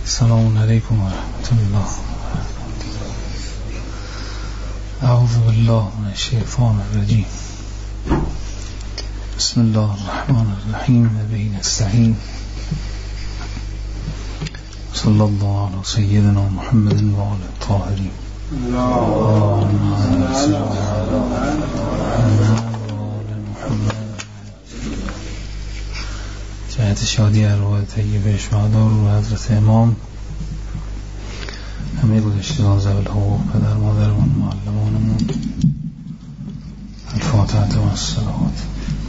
السلام علیکم و رحمت الله. اعوذ بالله من الشیطان الرجیم. بسم الله الرحمن الرحیم و به نستعین. صلی الله علی سیدنا محمد و آل الطاهرین. اللهم صل علی محمد. جهت شادی ارواح طیبه شهدا رو حضرت امام، همه گذشتگان ذوی الحقوق، پدر مادرمون، معلمانمون، الفاتحه و الصلوات.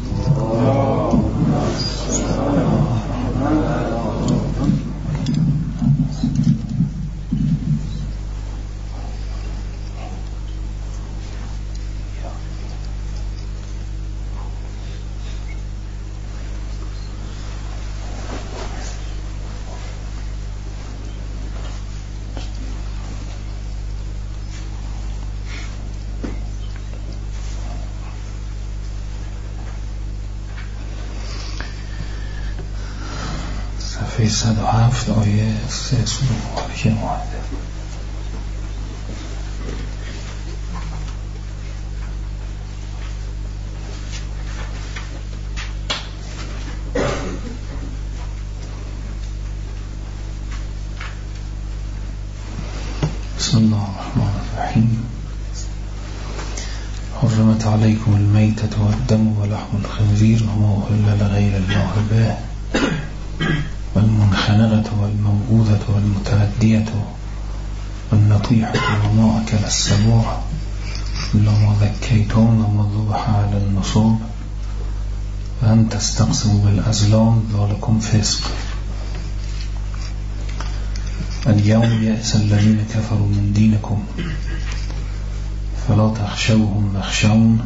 صفحه 107 آیه 3 سوره مبارکه مائده. بسم الله الرحمن الرحیم. حرمت علیکم المیتة والدم ولحم الخنزیر وما أهل لغیر الله به والمنخنقة والموقوذة والمتردية والنطيحة وما أكل السبوع إلا ما ذكيتم وما ذبح على النصب وأن تستقسموا بالأزلام ذلكم فسق. اليوم يئس الذين كفروا من دينكم فلا تخشوهم واخشون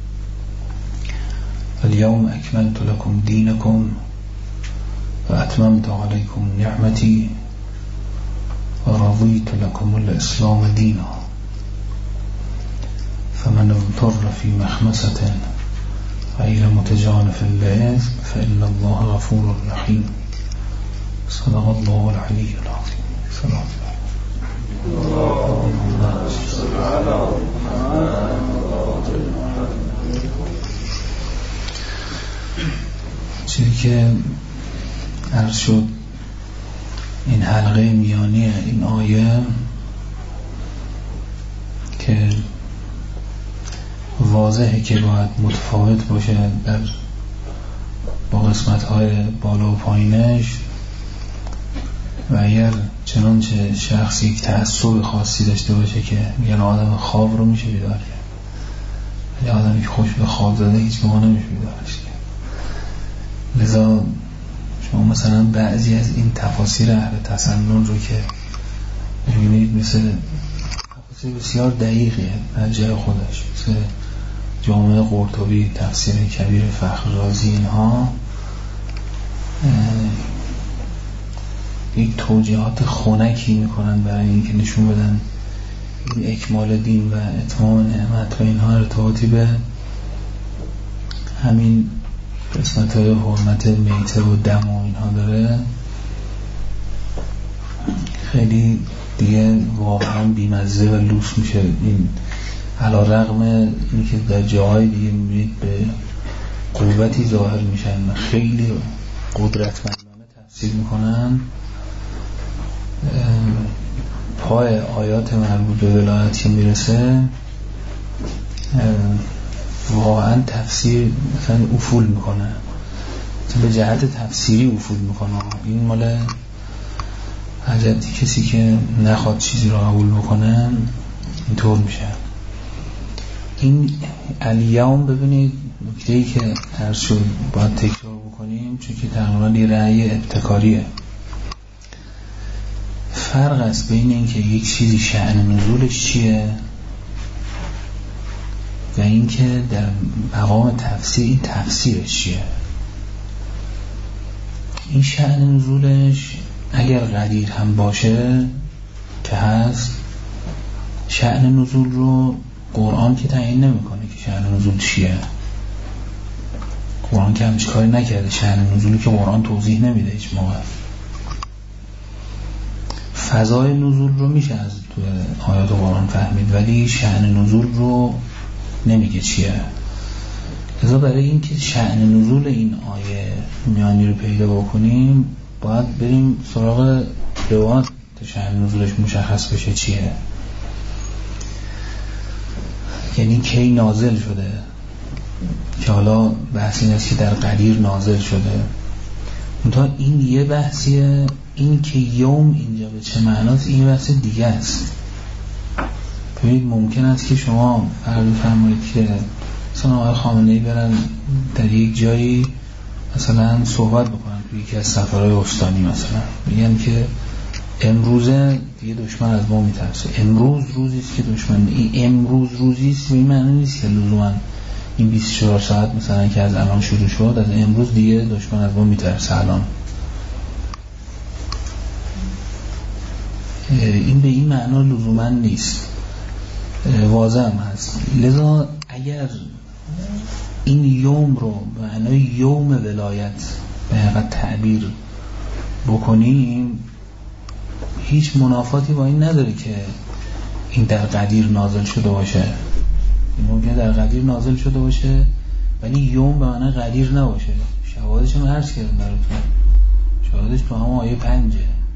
اليوم أكملت لكم دينكم وأتممت عليكم نعمتي ورضيت لكم الإسلام دينا فمن اضطر في مخمسة غير متجانف لإثم فإن الله غفور رحيم. صدق الله العلي العظيم. صلاة اللهم صل على چیزی که عرض شد، این حلقه میانی این آیه که واضحه که باید متفاوت باشه با قسمت‌های بالا و پایینش، و اگر چنانچه شخص یک تعصب خاصی داشته باشه که میگن آدم خواب رو میشه بیدار کرد، ولی آدمی که خوش به خواب زده هیچ موقع نمیشه بیدارش کرد. لذا شما مثلا بعضی از این تفاسیر اهل تسنن رو که میبینید مثل تفاسیر بسیار دقیقیه در جای خودش، مثل جامع قرطبی، تفسیر کبیر فخررازی، اینها یک توجیهات خنکی میکنن برای اینکه نشون بدن این اکمال دین و اتمام نعمت و اینها ارتباطی به همین قسمت های حرمت میته و دم و اینها داره. خیلی دیگه واقعا بیمزه و لوس میشه این، علی رغم اینکه در جاهای دیگه میبینید به قوتی ظاهر میشن و خیلی قدرتمندانه تفسیر میکنن. پای آیات مربوط به ولایت که میرسه واقعا تفسیر مثلا افول میکنه، به جهت تفسیری افول میکنه. این مال حضرتی کسی که نخواد چیزی رو قبول بکنه اینطور میشه. این الیوم ببینید نکته‌ای که هر شد باید تکرار بکنیم، چون که تقریبا یه رأی ابتکاریه. فرق است بین اینکه یک چیزی شأن نزولش چیه و اینکه در مقام تفسیر این تفسیرش چیه. این شأن نزولش اگر قدیر هم باشه که هست، شأن نزول رو قرآن که تعیین نمیکنه که شأن نزول چیه. قرآن که همچه کاری نکرده، شأن نزولی که قرآن توضیح نمیده هیچ موقع. فضای نزول رو میشه از تو آیات قرآن فهمید، ولی شأن نزول رو نمیگه چیه. لذا برای اینکه شأن نزول این آیه میانی رو پیدا بکنیم باید بریم سراغ روایات تا شأن نزولش مشخص بشه چیه، یعنی کی نازل شده، که حالا بحث این است که در قدیر نازل شده. منتها این یه بحثیه، این که یوم اینجا به چه معناست این بحث دیگه است. ببینید ممکن است که شما فرض فرمایید که مثلا آقای خامنه‌ای برن در یک جایی مثلا صحبت بکنن توی یکی از سفرهای استانی، مثلا میگن که امروزه دیگه دشمن از ما میترسه، امروز روزی است که دشمن، این امروز روزی است به این معنی نیست که لزوما این 24 ساعت مثلا که از الان شروع شد از امروز دیگه دشمن از ما میترسه الان. این به این معنا لزوما نیست، واضح هم هست. لذا اگر این یوم رو به معنای یوم ولایت به حقیقت تعبیر بکنیم هیچ منافاتی با این نداره که این در قدیر نازل شده باشه. این ممکنه در قدیر نازل شده باشه ولی یوم به معنای قدیر نباشه. شواهدش هم عرض کردم براتون، شواهدش تو همه آیه 5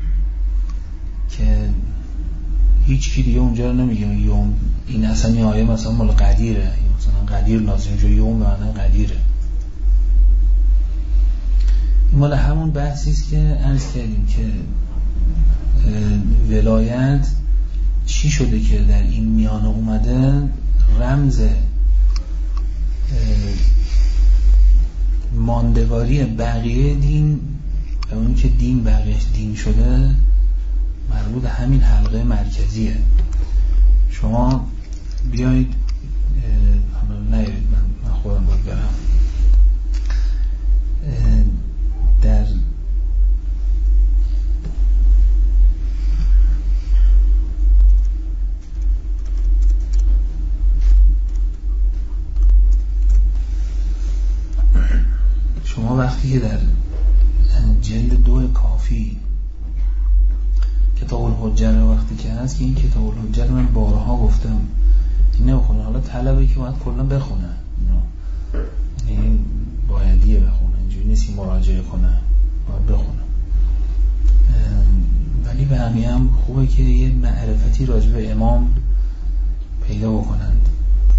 که هیچ کی دیگه اونجا رو نمیگه یوم این اصلا این آیه مثلا مال قدیره، مثلا قدیر نازل شده، یوم به معنای قدیره. این مال همون بحثی است که عرض کردیم که ولایت چی شده که در این میانه اومده رمز ماندگاری بقیه دین و اون که دین بقیهش دین شده مربوط همین حلقه مرکزیه. شما بیایید نیایید من خودم باید برم در شما وقتی که در جلد 2 کافی کتاب الحجه وقتی که هست که این کتاب الحجه من بارها گفتم این نمیخونه، حالا طلبه که باید کلا بخونه، یعنی بایدیه بخونه، اینجوری نیستی مراجعه کنه، باید بخونه. ولی بقیه هم خوبه که یه معرفتی راجع به امام پیدا بکنند.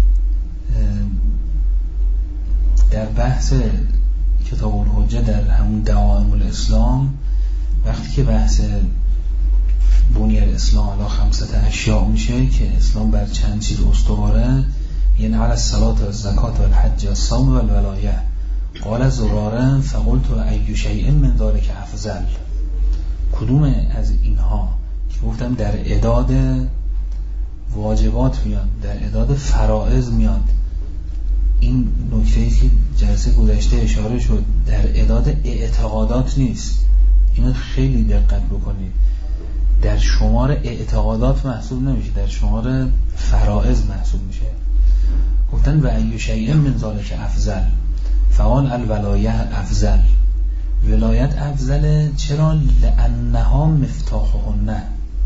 در بحث کتاب الحجه در همون دعائم الاسلام وقتی که بحث بنی الاسلام علی 5 اشیاء میشه که اسلام بر چند چیز استواره، یعنی علی الصلاة و الزکات و الحج و الصوم و الولایه. قال زراره فقلت ای شیء من ذلک افضل، کدوم از اینها که گفتم در اعداد واجبات میاد، در اعداد فرائض میاد. این نکته‌ای که جلسه گذشته اشاره شد در اعداد اعتقادات نیست، اینو خیلی دقت بکنید، در شمار اعتقادات محسوب نمیشه، در شمار فرائض محسوب میشه. گفتن و ای شیء من ذلک افضل، فقال الولایه افضل، ولایت افضله. چرا؟ لانها مفتاحهن،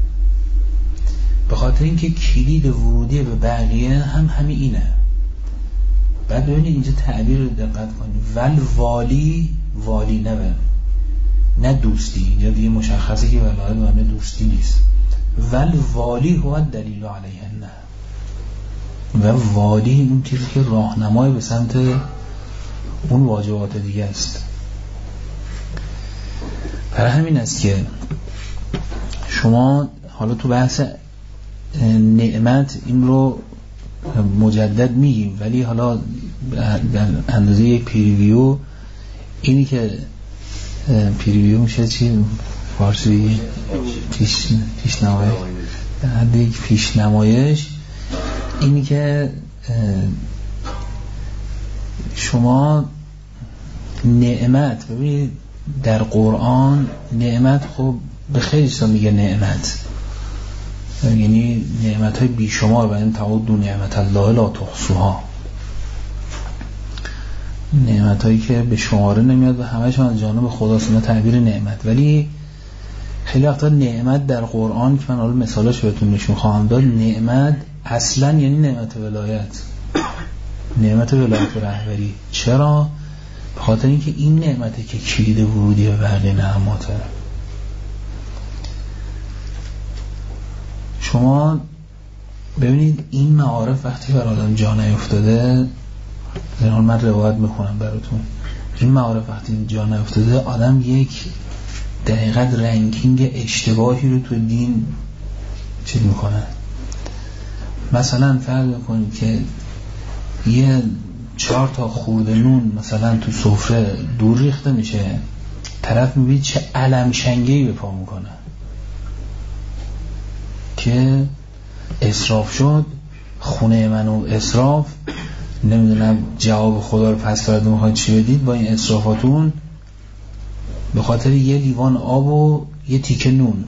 به خاطر اینکه کلید ورودی به بقیه هم همین اینه. بعد ببینید اینجا تعبیر رو دقت کنید، ول والی، والی نه دوستی، اینجا دیگه مشخصه که ولایت معنی دوستی نیست. ول والی هو دلیل علیهن، و والی اون چیزی که راهنمای به سمت اون واجبات دیگه است. برای همین است که شما حالا تو بحث نعمت این رو مجدد میگیم، ولی حالا در اندازه یک پیریویو، اینی که پیریویو میشه چی؟ فارسی پیشنمایش، در حد یک پیشنمایش، اینی که شما نعمت، ببینید در قرآن نعمت خب به خیلی چیزا میگه نعمت، یعنی نعمت های بیشمار، و این تعدوا نعمت الله لا تحصوها، نعمت هایی که به شماره نمیاد و همه‌شون از جانب خداست، اینا تعبیر نعمت. ولی خیلی وقتا نعمت در قرآن که من حالا مثالش بهتون نشون خواهم داد، نعمت اصلا یعنی نعمت ولایت، نعمت ولایت و رهبری. چرا؟ به خاطر اینکه این نعمته که کلید ورودی به بقیه نعماته. شما ببینید این معارف وقتی بر آدم جا نیفتاده، من روایت میکنم براتون، این معارف وقتی جا نیفتاده آدم یک دقیقاً رنکینگ اشتباهی رو تو دین چیز میکنه. مثلا فرض کنید که یه 4 تا خورده نون مثلا تو سفره دور ریخته میشه، طرف میبینید چه علم شنگه‌ای به پا میکنه که اسراف شد، خونه منو اسراف، نمیدونم جواب خدا رو پس فردا میخواید چی بدید با این اسرافاتون، به خاطر یه لیوان آب و یه تیکه نون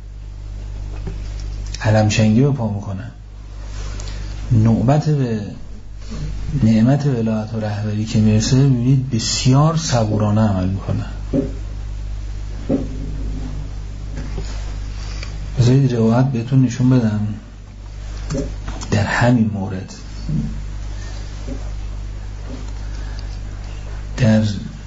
علمشنگی به پا میکنن. نوبت به نعمت ولایت و رهبری که میرسه میبینید بسیار صبورانه عمل میکنن. بذارید روایت بهتون نشون بدم در همین مورد. در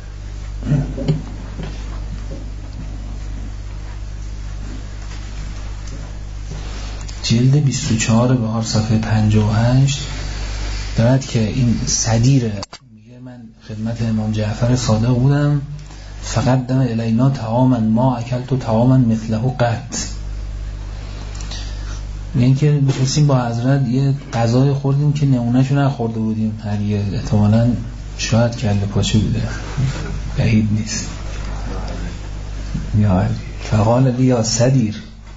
جلد 24 بهار صفحه 58 دارد که این صدیره میگه من خدمت امام جعفر صادق بودم، فقط دم الینا طعاما ما اکلت طعاما مثله قط. یعنی که بخواستیم با حضرت یه غذای خوردیم که نمونهشو نخورده بودیم، هر یه احتمالاً شاید کله پاچه بوده، بعید نیست. یا فقال لی یا صدیر،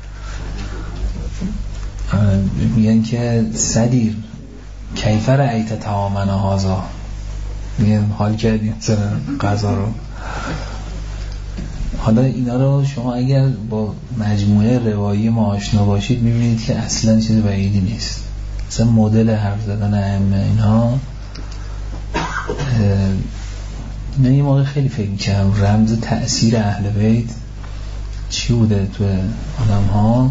میگن که صدیر کیف رأیت طعامنا هذا، میگن حال کردیم مثلا غذا رو. حالا اینا رو شما اگر با مجموعه روایی ما آشنا باشید میبینید که اصلا چیز بعیدی نیست. مثلا مدل حرف زدن ائمه اینا، من یه موقع خیلی فکر می‌کردم رمز تأثیر اهل بیت چی بوده تو آدم ها.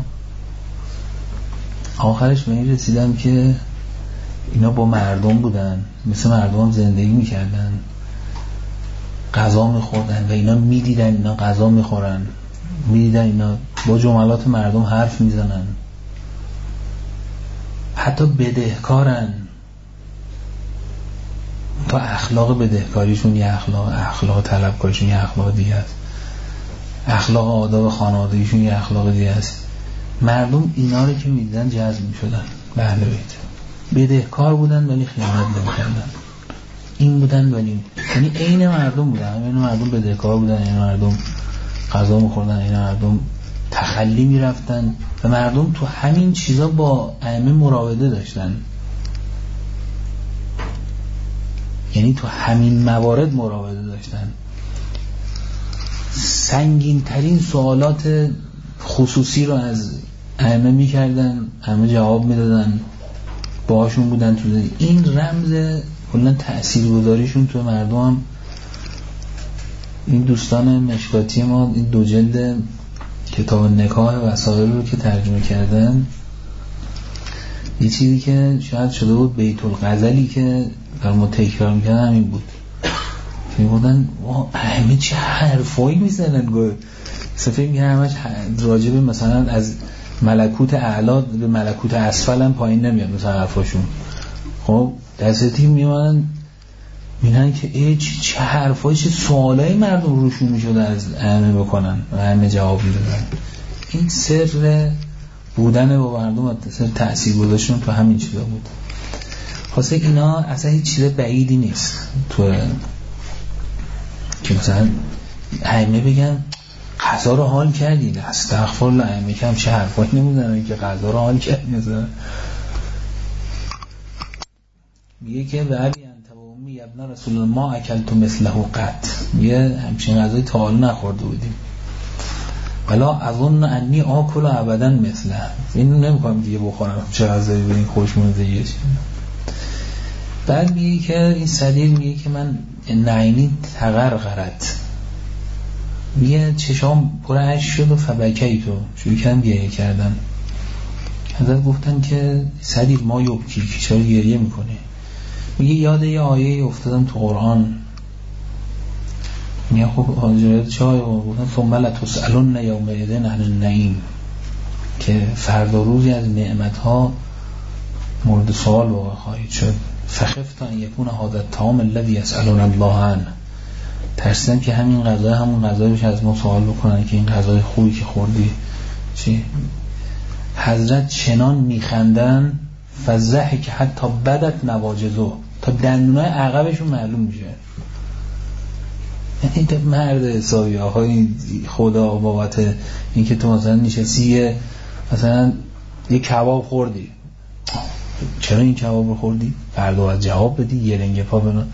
آخرش به این رسیدم که اینا با مردم بودن، مثل مردم هم زندگی میکردن، غذا میخوردن و اینا میدیدن اینا غذا میخورن، میدیدن اینا با جملات مردم حرف میزنن، حتی بدهکارن. تا اخلاق بدهکاریشون یه اخلاق طلبکاریشون یه اخلاق دیگه است، اخلاق آداب خانوادگیشون یه اخلاق دیگه است. مردم اینا رو که میدیدن جذب میشدن به اهل بیت. بدهکار بودن ولی خیانت نمی‌کردن، این بودن ولی یعنی عین مردم بودن، این مردم بدهکار بودن، این مردم غذا می‌خوردن، این مردم تخلی می‌رفتن و مردم تو همین چیزا با ائمه مراوده داشتن، یعنی تو همین موارد مراوده داشتن. سنگین ترین سوالات خصوصی رو از ائمه می‌کردن، ائمه جواب میدادن، باهاشون بودن تو زندگی. این رمز کلا تاثیرگذاریشون تو مردم هم. این دوستان مشکاتی ما این 2 جلد کتاب نکاح وسائل رو که ترجمه کردن، یه چیزی که شاید شده بود بیت الغزلی که در ما تکرار می‌کردن همین بود. میگفتن ائمه چه حرفایی میزنن، گفت فکر می‌کنم همش راجب مثلا از ملکوت اعلا به ملکوت اسفل هم پایین نمیاد مثلا حرفاشون. خب دستی میمونن میگن که چه حرفایی چه سوالای مردم روشون میشد از ائمه بکنن و ائمه جواب میدادن. این سر بودن با مردم، سر تأثیر گذاشتن تو همین چیزا بود. خاصه اینا اصلا هیچ چیز بعیدی نیست تو که مثلا ائمه بگن غذا رو حال کردید، استغفرالله، ائمه کم چه حرفایی نمیزنن که غذا رو حال کردید. مثلا میگه که به ابی انت و امی ابن رسول الله ما اکلت مثله قط، میگه همچین غذای تا حالا نخورده بودیم، ولا اظن انی آکل ابدا مثله، اینو نمی‌کنم دیگه بخورم چه غذایی ببین خوشمزه. بعد میگه که این صدیر میگه که من نعینی تغرغرت، میگه چشام پر اشک شد و فبکیت و شروع کردم گریه کردن. حضرت گفتن که سدید ما یبکی، که چرا گریه میکنه؟ میگه یاد یه آیه افتادم تو قرآن. میگه خب حاضرت چای و گفتن ثم لتسألن یومئذ عن النعیم، که فردا روزی از نعمتها مورد سوال واقع خواهید شد. فخفت ان یکون هذا الطعام الذی یسألون الله عنه، ترسیدم که همین غذا همون غذایی بشه از ما سوال بکنن که این غذای خوبی که خوردی چی؟ حضرت چنان میخندن فضحک که حتی بدت نواجزو، تا دندونای عقبشون معلوم میشه. یعنی تو مرد حسابی آقای خدا بابت این که تو مثلا نشستی مثلا یه کباب خوردی، چرا این کباب رو خوردی؟ فردا باید جواب بدی، یه رنگ پا بنا.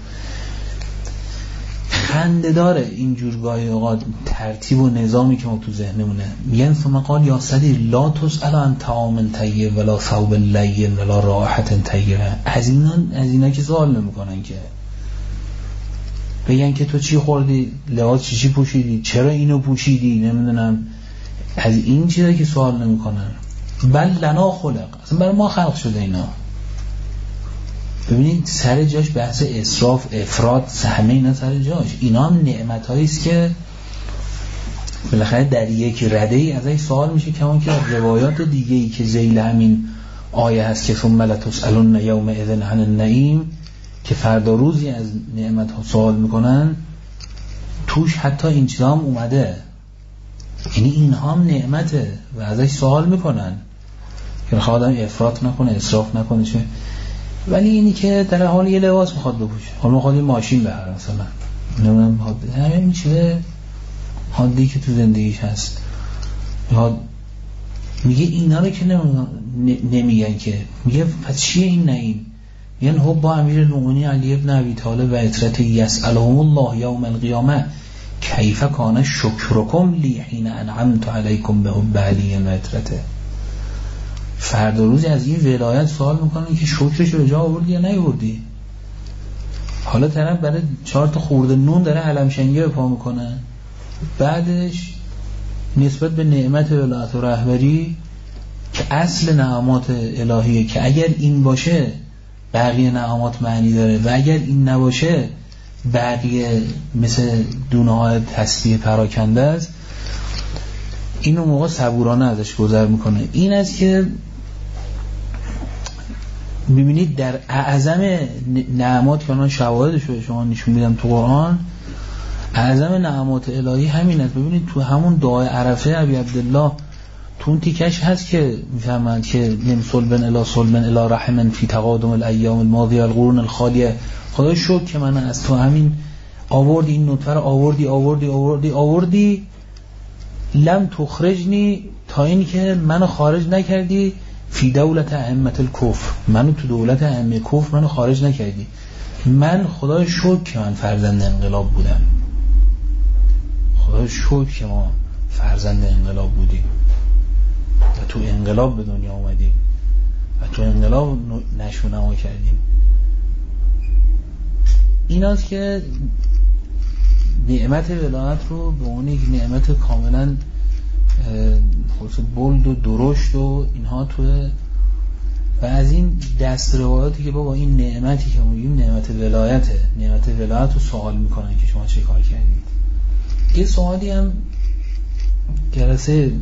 خنده داره اینجور گاهی اوقات ترتیب و نظامی که ما تو ذهنمونه. میگن ثم قال یا صدیر لا تسأل عن طعام طیب ولا ثوب لین ولا رائحة طیبه. از اینا که سوال نمیکنن، که بگن که تو چی خوردی، لباس چی پوشیدی، چرا اینو پوشیدی، نمیدونم، از این چیزا که سوال نمیکنن. بل لنا خلق، اصلا برای ما خلق شده اینا. ببینید سر جاش بحث اسراف افراط همه اینا سر جاش. اینا هم نعمت‌هایی است که بالاخره در یک رده‌ای ازش سوال میشه، کما که روایات دیگه‌ای که ذیل همین آیه هست که ثم لتسألن یومئذ عن النعیم، که فردا روزی از نعمت‌ها سوال میکنن، توش حتی این چیزا هم اومده. یعنی اینها هم نعمته و ازش سوال میکنن که بخواد آدم افراط نکنه اسراف نکنه چه. ولی اینی که در حال یه لباس میخواد بپوشه، حالا میخواد یه ماشین بخره مثلا، نمیدونم همین چیزه حادی که تو زندگیش هست. میگه اینا رو که نمیگن، که میگه پس چیه این نعیم؟ یعنی حب با امیر المؤمنین علی ابن ابی طالب و اطرت یسألهم الله یوم القیامه کیف کان شکرکم لی حین انعمت علیکم به حب علی و اطرته. فردا روزی از این ولایت سوال میکنن که شکرش رو جا آوردی یا نیاوردی. حالا طرف برای 4 تا خورده نون داره علمشنگی پا میکنه، بعدش نسبت به نعمت ولایت و رهبری که اصل نعمات الهیه، که اگر این باشه بقیه نعمات معنی داره و اگر این نباشه بقیه مثل دونه های تسبیح پراکنده است، اینو موقع صبورانه ازش گذر میکنه. این است که ببینید در اعظم نعمات که من شواهدش رو شما نشون میدم تو قرآن، اعظم نعمات الهی همین است. ببینید تو همون دعای عرفه ابی عبدالله تو اون تیکش هست که میفهمند که من صلبن الی صلبن الی رحمن فی تقادم الایام الماضیه القرون الخالیه. خدا شکر که من از تو همین آوردی، این نطفه رو آوردی لم تخرجنی، تا این که منو خارج نکردی فی دولت ائمه الکفر، منو تو دولت ائمه کفر منو خارج نکردی. من خدا شکر که من فرزند انقلاب بودم، خدا شکر که ما فرزند انقلاب بودیم و تو انقلاب به دنیا اومدیم و تو انقلاب نشونما کردیم. این است که نعمت ولایت رو به اون یک نعمت کاملا خصوص بلد و درشت و اینها توی و از این دست روایاتی که بابا این نعمتی که میگیم نعمت ولایته، نعمت ولایت رو سوال میکنن که شما چه کار کردید. یه سوالی هم جلسه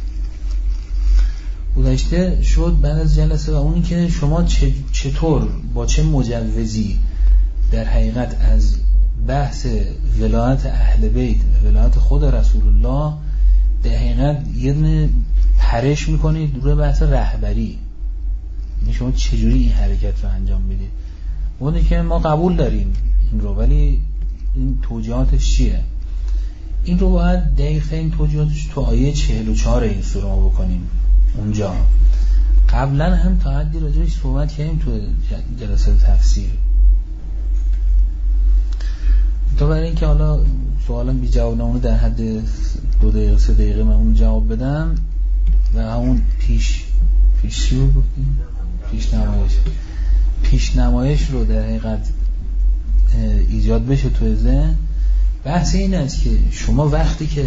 گذشته شد بعد از جلسه و اونی که شما چطور با چه مجوزی در حقیقت از بحث ولایت اهل بیت و ولایت خود رسول الله در حقیقت یه پرش میکنید دور بحث رهبری. یعنی شما چجوری این حرکت رو انجام میدید؟ اونه که ما قبول داریم این رو، ولی این توجیهاتش چیه؟ این رو باید دقیقه این توجیهاتش تو آیه 44 این سوره ما بکنیم. اونجا قبلا هم تا حدی راجعش صحبت کردیم تو جلسه تفسیر. تو برای اینکه حالا سوالم بی جواب نمونه در حد 2 دقیقه 3 دقیقه من اون جواب بدم و همون پیشی رو گفتیم پیش نمایش رو در حقیقت ایجاد بشه تو ذهن. بحث این است که شما وقتی که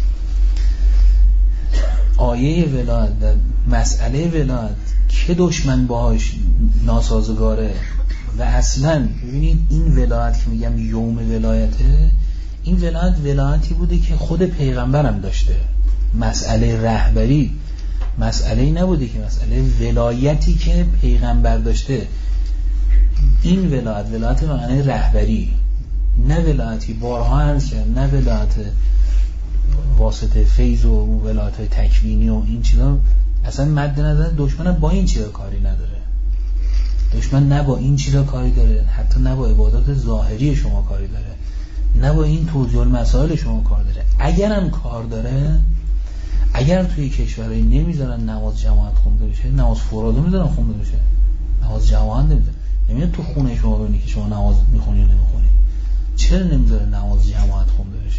آیه ولایت و مسئله ولایت که دشمن باهاش ناسازگاره و اصلا ببینید این ولایت که میگم یوم ولایته، این ولایتی بوده که خود پیغمبرم داشته. مسئله رهبری مسئله نبوده که مسئله ولایتی که پیغمبر داشته. این ولایت معنی رهبری، نه ولایتی بارها عرض کردم، نه ولایت واسطه فیض و ولایت های تکوینی و این چیزا اصلا مد نظر دشمن با این چیزا کاری نداره. دشمن نه با این چیزا کاری داره، حتی نه با عبادات ظاهری شما کاری داره، نه با این توضیح المسائل شما کار داره. اگرم کار داره، اگر توی کشورهایی نمیذارن نماز جماعت خونده بشه، نماز فرادا میذارن خونده بشه، نماز جماعت نمیذارن. نمیاد تو خونه شما ببینی که شما نماز میخونی یا نمیخونی. چرا نمیذارن نماز جماعت خونده بشه؟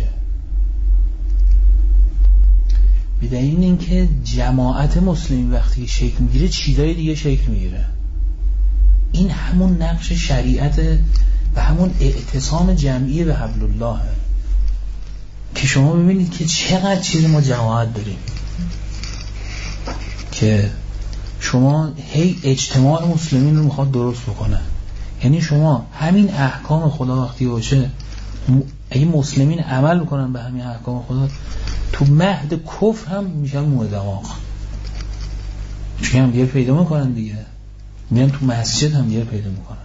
به دلیل اینکه جماعت مسلمین وقتی شکل میگیره چیزای دیگه شکل میگیره. این همون نقش شریعت و همون اعتصام جمعی به حبل الله که شما ببینید که چقدر چیز ما جماعت داریم که شما هی اجتماع مسلمین رو میخواد درست بکنه. یعنی شما همین احکام خدا وقتی باشه، اگه مسلمین عمل میکنن به همین احکام خدا، تو مهد کفر هم میشن موه دماغ، چون هم دیگه پیدا میکنن دیگه، میان تو مسجد هم دیگه پیدا میکنن.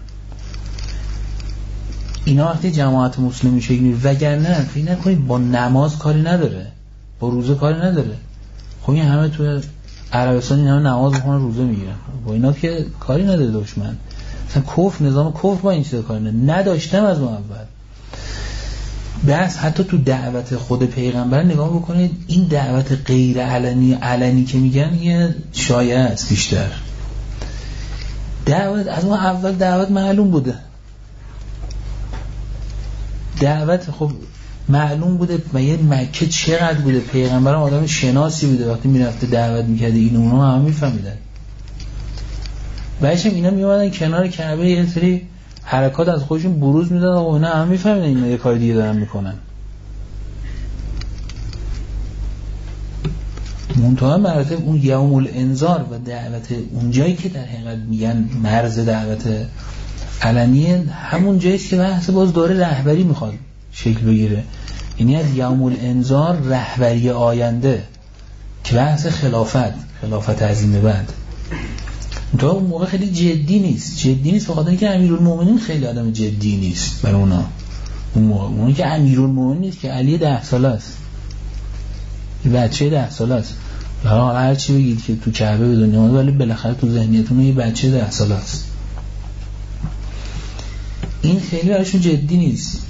اینا وقتی جماعت مسلمی شکل میگیره، وگرنه فکر نکنید با نماز کاری نداره، با روزه کاری نداره. خب این همه تو عربستان این همه نماز میخونن روزه میگیرن، با اینا که کاری نداره دشمن. مثلا کفر، نظام کفر با این چیزا کاری نداشتم از اول. بس حتی تو دعوت خود پیغمبر نگاه بکنید، این دعوت غیر علنی که میگن یه شایعه است بیشتر. دعوت از اون اول دعوت معلوم بوده، دعوت خب معلوم بوده. و یه مکه چقدر بوده، پیغمبر هم آدم شناسی بوده، وقتی میرفته دعوت میکرده این اونا هم میفهمیدن. بعدش هم اینا میومدن کنار کعبه یه سری حرکات از خودشون بروز میدادن و اینا هم میفهمیدن اینا یه کار دیگه دارن میکنن. منتها مراتب اون یوم الانذار و دعوت اونجایی که در حقیقت میگن مرز دعوت علنیه، همون جاییست که بحث باز داره رهبری میخواد شکل بگیره. یعنی از یوم الانذار رهبری آینده که بحث خلافت عظیم بعد. تو اون موقع خیلی جدی نیست به خاطر اینکه امیرالمومنین خیلی آدم جدی نیست برای اونا. اون موقع اونی که امیرالمومنین نیست که علی 10 ساله است، یه بچه 10 ساله است. حالا هر چی بگید که تو کعبه به دنیا اومده، ولی بالاخره تو ذهنیتون یه بچه 10 ساله است. این خیلی براشون جدی نیست.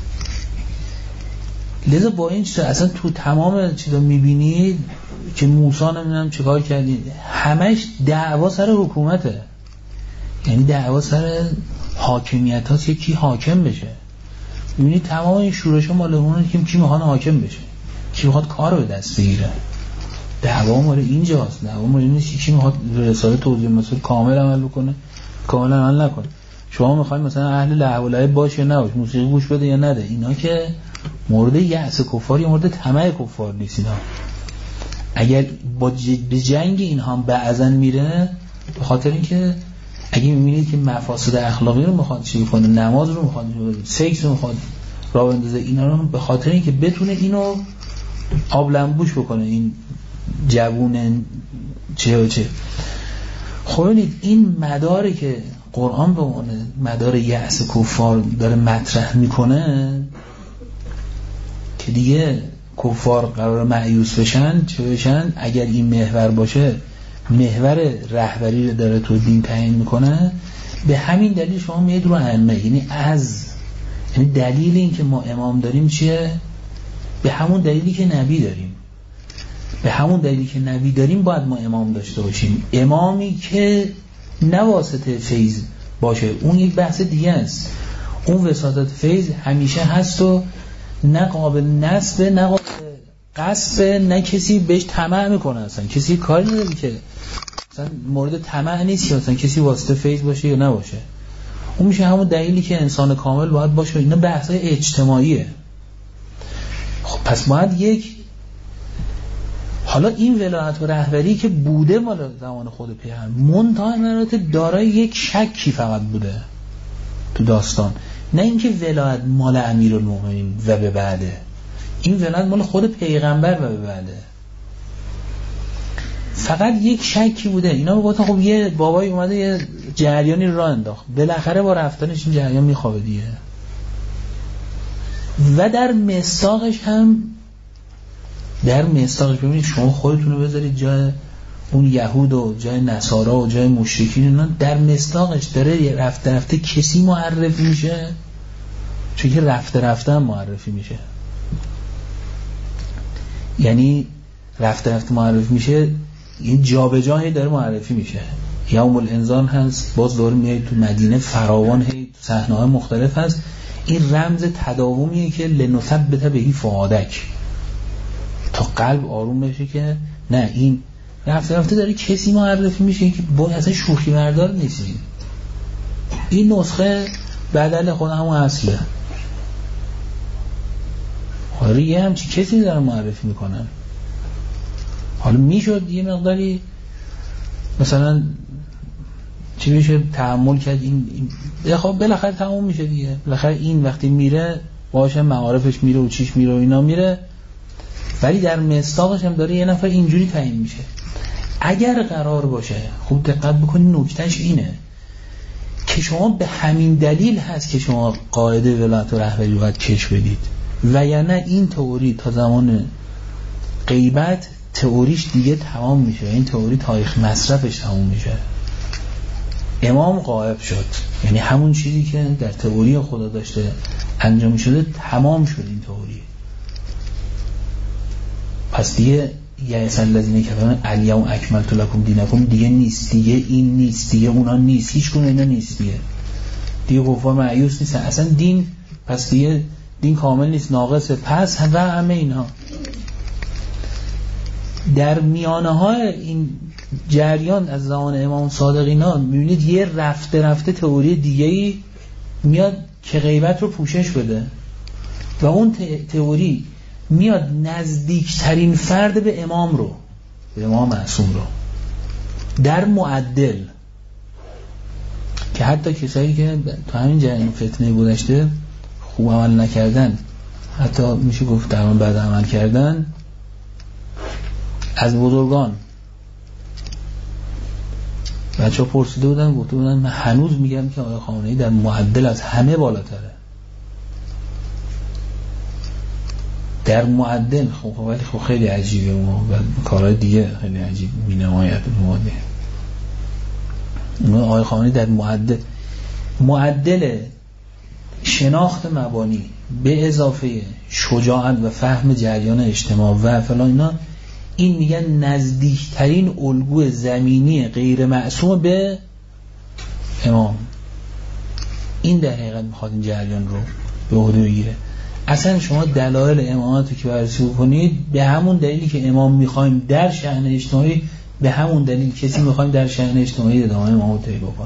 لذا با این چیزا اصلا تو تمام چیزا میبینید که موسی نمیدونم چیکار کردید، همش دعوا سر حکومته. یعنی دعوا سر حاکمیت هاست که کی حاکم بشه. میبینید تمام این شورش ها مال اونه که کی میخواد حاکم بشه، کی میخواد کار رو به دست بگیره. دعوا مال اینجاست، دعوا مال این نیست کی میخواد رساله توضیح مسئله کامل عمل بکنه، کامل عمل نکنه. شما میخواید مثلا اهل لهو و لعب باشه یا نباشه، موسیقی گوش بده یا نده، اینا که مورد یأس کفار یا مورد طمع کفار نیست. اینا اگر به جنگ اینها بعضا میره، به خاطر اینکه اگه میبینید که مفاسد اخلاقی رو میخواد چی کنه، نماز رو میخواد، سکس رو میخواد راه بندازه، اینا رو به خاطر اینکه بتونه اینو آب لنبوش بکنه این جوون چه. خب ببینید این مداری که قرآن به عنوان مدار یأس کفار داره مطرح میکنه که دیگه کفار قرار مایوس بشن، چه بشن؟ اگر این محور باشه، محور رهبری رو داره تو دین تعیین میکنه، به همین دلیل شما میاد رو ائمه. یعنی دلیل این که ما امام داریم چیه؟ به همون دلیلی که نبی داریم. به همون دلیلی که نبی داریم باید ما امام داشته باشیم. امامی که نه واسطه فیض باشه، اون یک بحث دیگه است. اون وساطت فیض همیشه هست و نه قابل نسبه، نه قابل قصبه، نه کسی بهش طمع میکنه. اصلا کسی کاری نداره که اصلا مورد طمع نیست که اصلا کسی واسطه فیض باشه یا نباشه. اون میشه همون دلیلی که انسان کامل باید باشه. اینا بحثای اجتماعیه. پس باید یک، حالا این ولایت و رهبری که بوده مال زمان خود پیغمبر، منتها مراتب دارای یک شکی فقط بوده تو داستان، نه اینکه ولایت مال امیرالمومنین و به بعده، این ولایت مال خود پیغمبر و به بعده، فقط یک شکی بوده. اینا گفتن خب یه بابای اومده یه جریانی راه انداخت، بالاخره با رفتنش این جریان میخوابه دیگه. و در مصداقش هم، در مصداقش ببینید شما خودتون رو بذارید جای اون یهود و جای نصارا و جای مشرکین، اینا در مصداقش داره رفته رفته کسی معرفی میشه، چون که رفته رفته هم معرفی میشه، یعنی رفته رفته معرفی میشه، این جا به جایی داره معرفی میشه. یوم الانسان هست، باز داره میاد تو مدینه فراوان، هی تو صحنه‌های مختلف هست. این رمز تداومیه که لنثبت بهی فؤادک، تا قلب آروم بشه که نه این رفته رفته داره کسی معرفی میشه که باید اصلا شوخی بردار نیستیم، این نسخه بدل خود همون اصله. حالا یه همچی کسی داره معرفی میکنن. حالا میشد یه مقداری مثلا چی میشه تحمل کرد، این خب بالاخره تموم میشه دیگه، بالاخره این وقتی میره باشه معارفش میره و چیش میره و اینا میره، ولی در مصداقش هم داره یه نفر اینجوری تعیین میشه. اگر قرار باشه خوب دقت بکنید، نکتهش اینه که شما به همین دلیل هست که شما قاعده ولایت و رهبری باید کش بدید، و یا نه این تئوری تا زمان غیبت تئوریش دیگه تمام میشه، این تئوری تاریخ مصرفش تمام میشه. امام غائب شد، یعنی همون چیزی که در تئوری خدا داشته انجام شده تمام شد این تئوری. پس دیگه یأس الذین کفروا الیوم اکملت لکم دینکم دیگه نیست، دیگه این نیست، دیگه اونا نیست، هیچ کدوم اینا نیست دیگه کفار مایوس نیست اصلا دین، پس دیگه دین کامل نیست، ناقصه، پس و همه اینها. در میانه های این جریان از زمان امام صادق اینا میبینید یه رفته رفته تئوری دیگه‌ای میاد که غیبت رو پوشش بده، و اون تئوری میاد نزدیکترین فرد به امام رو، به امام معصوم رو در معدل، که حتی کسایی که تو همین جریان فتنه گذشته خوب عمل نکردن، حتی میشه گفت در اون بد عمل کردن، از بزرگان بچه ها پرسیده بودن، گفته بودن من هنوز میگم که آقای خامنه‌ای در معدل از همه بالاتره، در معدل. خب ولی خب خیلی عجیبه و کارهای دیگه خیلی عجیب می‌نماید مواده. آقای خامنه‌ای در معدل شناخت مبانی به اضافه شجاعت و فهم جریان اجتماع و فلان اینا، این میگن نزدیکترین الگوی زمینی غیر معصوم به امام. این در حقیقت میخواد این جریان رو به عهده بگیره. اصلا شما دلایل امامت رو که بررسی کنید، به همون دلیلی که امام میخوایم در شأن اجتماعی، به همون دلیل کسی میخوایم در شأن اجتماعی ادامه امام رو طی بکنه،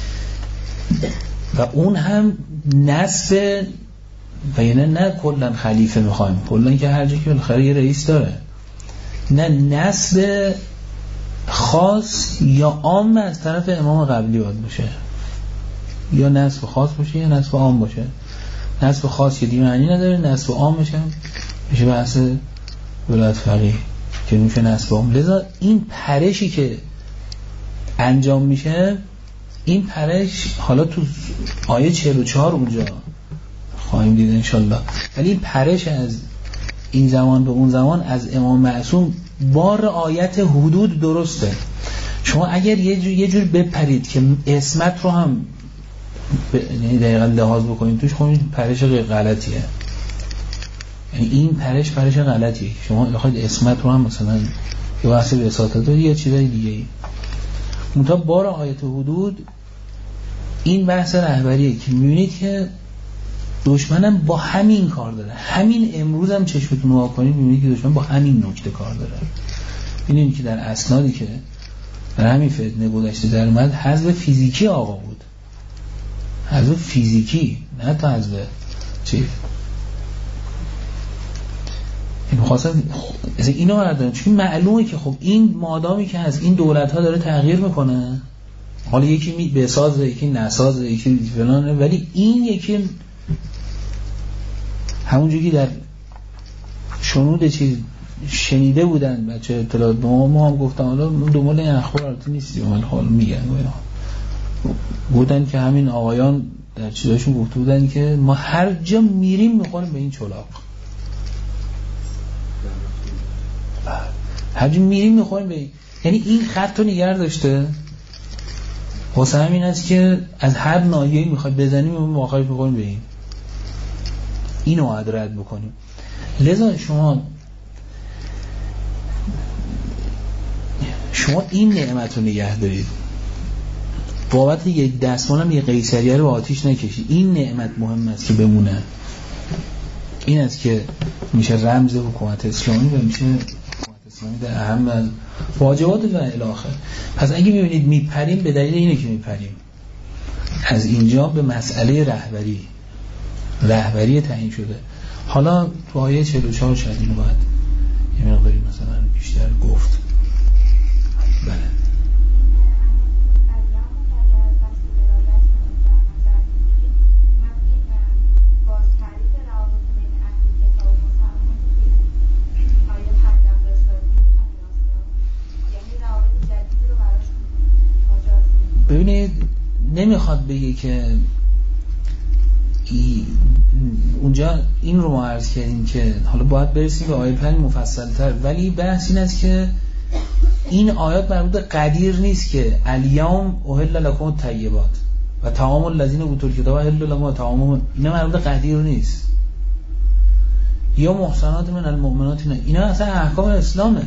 و اون هم نصب، و یعنی نه کلا خلیفه میخوایم، کلا که هر جا که بالاخره یه رئیس داره، نه نصب خاص یا عام از طرف امام قبلی باید باشه، یا نصب خاص باشه یا نصب عام باشه. نصب خاص که دیگه معنی نداره، نصب عامش هم میشه بحث ولایت فقیه که میشه نصب عام. لذا این پرشی که انجام میشه، این پرش حالا تو آیه 44 اونجا خواهیم دید انشالله، ولی این پرش از این زمان به اون زمان از امام معصوم با رعایت حدود درسته. شما اگر یه جور بپرید که اسمت رو هم دقیقا لحاظ بکنید توش، خب این پرش غلطیه، یعنی این پرش غلطیه. شما بخواید اسمت رو هم مثلا یه بحث وساطت یا چیزای دیگه ای منتها با رعایت حدود، این بحث رهبریه که میبینید که دشمنم با همین کار داره. همین امروز هم چشمتون رو واکنید میبینید که دشمن با همین نکته کار داره. ببینید که در اسنادی که در همین فتنه گذشته در اومد، حذف فیزیکی آقا بود، حذف فیزیکی، نه تا حذف چی. می‌خواستم اینو بردارم، چون معلومه که خب این مادامی که از این دولت‌ها داره تغییر میکنه، حالا یکی بسازه، یکی نسازه، یکی فلانه، ولی این یکی همونجوری که در شنود چیز شنیده بودن بچه اطلاعات ما هم گفتن، حالا دنبال این اخبار البته نیستیم، ولی حالا میگن بودن که همین آقایان در چیزاشون گفته بودن که ما هر جا میریم میخوریم به این چلاق، هر جا میریم میخوریم به این، یعنی این خط رو نگه داشته. واسه همین است که از هر ناحیه‌ای میخواد بزنیم و آخرش میخوریم به این، اینو باید رد بکنیم. لذا شما این نعمت رو نگه دارید، بابت یک دستمال هم یه قیصریه رو آتیش نکشید. این نعمت مهم است که بمونه، این است که میشه رمز حکومت اسلامی و میشه حکومت اسلامی در اهم از واجبات و الی آخر. پس اگه میبینید میپریم به دلیل اینه که میپریم از اینجا به مسئله رهبری تعیین شده. حالا تو آیه 44 شاید اینو باید یه مقداری مثلا بیشتر گفت. بله ببینید نمیخواد بگه که اونجا این رو ما عرض کردیم که حالا باید برسیم به آیه 5 مفصل تر، ولی بحث این است که این آیات مربوط به قدیر نیست که الیوم احل لکم الطیبات و طعام الذین اوتوا الکتاب احل لکم و طعامهم، اینا مربوط به قدیر نیست. یا محصنات من المؤمنات، اینا اصلا احکام اسلامه.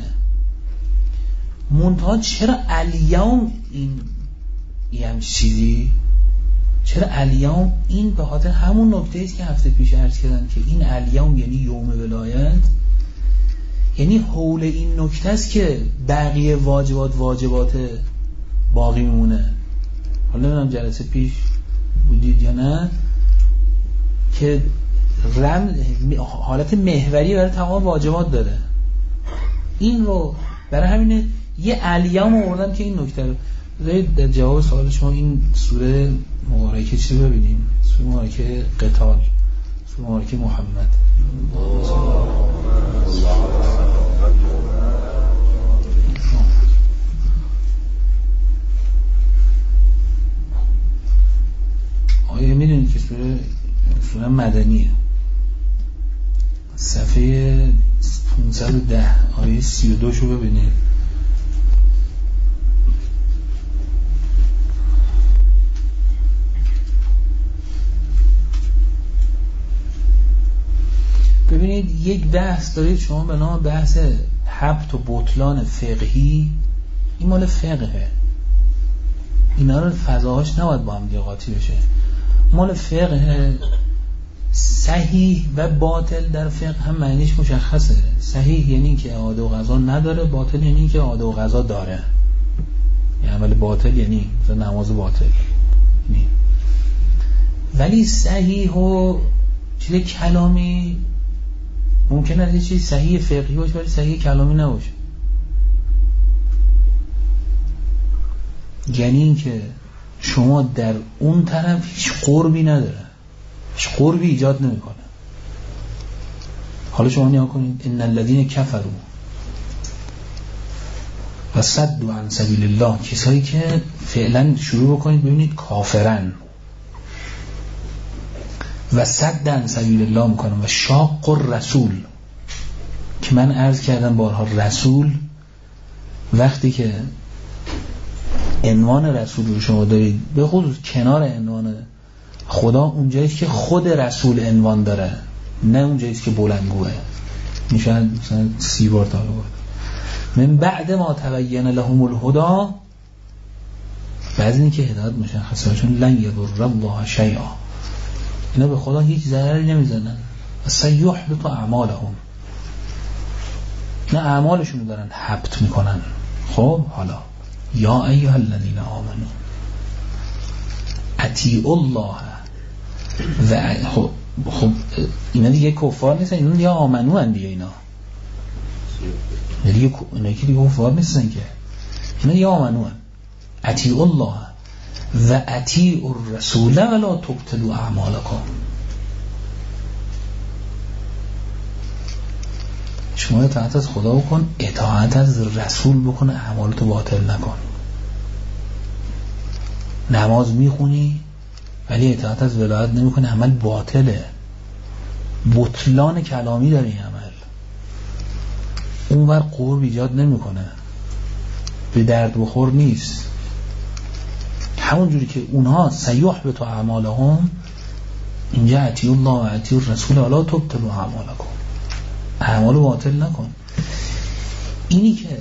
منتها چرا الیوم این هم چیزی؟ چرا الیوم؟ این به خاطر همون نکته است که هفته پیش عرض کردم که این الیوم یعنی یوم ولایت، یعنی حول این نکته است که بقیه واجبات باقی میمونه. حالا نمیدونم جلسه پیش بودید یا نه که حالت محوری برای تمام واجبات داره. این رو برای همینه یه الیوم آوردم که این نکته رو بذارید در جواب سوال شما. این سوره مبارکه چی ببینیم؟ سوره مبارکه قتال، سوره مبارکه محمد. آیا میدونید که سوره مدنیه، صفحه 510 آیه 32 شو ببینید. ببینید یک بحث دارید شما به نام بحث حبط و بطلان فقهی. این مال فقهه، اینا رو فضاهاش نباید با هم دیگه قاطی بشه. مال فقه. صحیح و باطل در فقه هم معنیش مشخصه. صحیح یعنی که عاده و قضا نداره، باطل یعنی که عاده و قضا داره. یعنی عمل باطل یعنی نماز باطل یعنی. ولی صحیح و چیز کلامی ممکنه از یه چیز صحیح فقهی باشه ولی صحیح کلامی نباشه. یعنی این که شما در اون طرف هیچ قربی نداره، هیچ قربی ایجاد نمیکنه. حالا شما نیا کنید ان الذين كفروا و صدوا عن سبیل الله، کسایی که فعلا شروع بکنید ببینید کافرن و صد عن سبیل الله میکنن و شاق الرسول، که من عرض کردم بارها رسول وقتی که عنوان رسول رو شما دارید به خصوص کنار عنوان خدا، اونجاییست که خود رسول عنوان داره، نه اونجاییست که بلندگوه. میشه مثلا 30 بار تا بود من بعد ما تبین لهم الهدى، بعد اینی که هدایت مشخصه چون لن یضر الله شیئا، اینا به خدا هیچ ضرری نمیزنن و سیحبط اعمالهم، نه اعمالشون رو دارن حبط میکنن. خب حالا یا ایها الذین آمنوا اطیعوا الله و خب اینا دیگه کفار نیستن، اینا دیگه آمنو ان دیگه، اینا اینا که دیگه کفار نیستن که، اینا یا آمنون اطیعوا الله و اطیعوا الرسول ولا تبطلوا اعمالکم. شما اطاعت از خدا بکن، اطاعت از رسول بکن، اعمالتو باطل نکن. نماز میخونی ولی اطاعت از ولایت نمیکنی، عمل باطله، بطلان کلامی داره این عمل. اونور قرب ایجاد نمیکنه، به درد بخور نیست. همون جوری که اونها سیحبط اعمالهم، اینجا اطیعوا الله و اطیعوا الرسول ولا تبطلوا اعمالکم، اعمالو باطل نکن. اینی که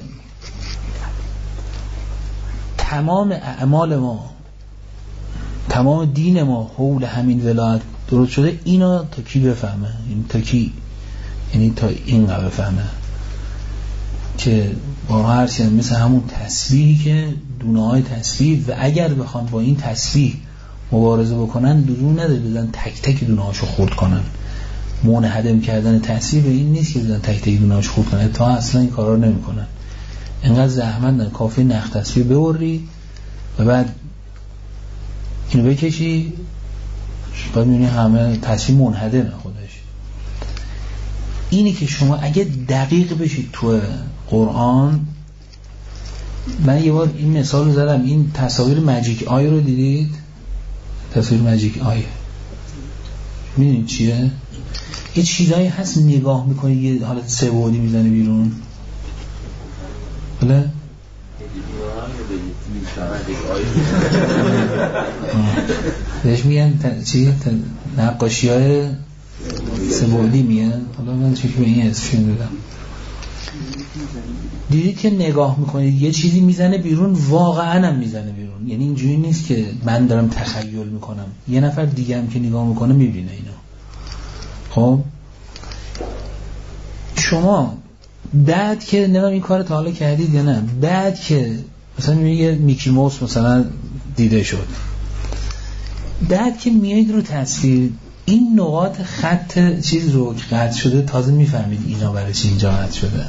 تمام اعمال ما، تمام دین ما حول همین ولایت درست شده، اینا تا کی بفهمه؟ این تا کی؟ یعنی تا این قدر بفهمه که با هر چیز مثل همون تسبیحی که دونه های تسبیح، و اگر بخوان با این تسبیح مبارزه بکنن لزوم نداره بزن تک تک دونه هاشو خورد کنن. منهدم کردن تسبیح به این نیست که بزن تک تک دونه هاشو خورد کنن، تا اصلا این کارا رو نمیکنن. اینقدر زحمت نه، کافی نخ تسبیح ببری و بعد اینو بکشی، باید میبینی همه تسبیح منهدمه خودش. اینی که شما اگه دقیق بشید تو قرآن، من یه بار این مثال رو زدم، این تصاویر ماجیک آی رو دیدید؟ تصاویر ماجیک آی میدونید چیه؟ یه چیزایی هست نگاه میکنی یه حالت سه بعدی میزنه بیرون، بله؟ بهش میگن چی؟ نقاشی های سه بعدی میگن. حالا من چون به این اسم دادم، دیدید که نگاه میکنید یه چیزی میزنه بیرون، واقعا هم میزنه بیرون. یعنی اینجوری نیست که من دارم تخیل میکنم، یه نفر دیگه هم که نگاه میکنه میبینه اینو. خب شما بعد که نمیم این کار تا حالا کردید یا نه، بعد که مثلا میگه میکی موس مثلا دیده شد، بعد که میایید رو تصویر این نقاط خط چیز رو که قطع شده، تازه میفهمید اینا برای چی اینجا قطع شده.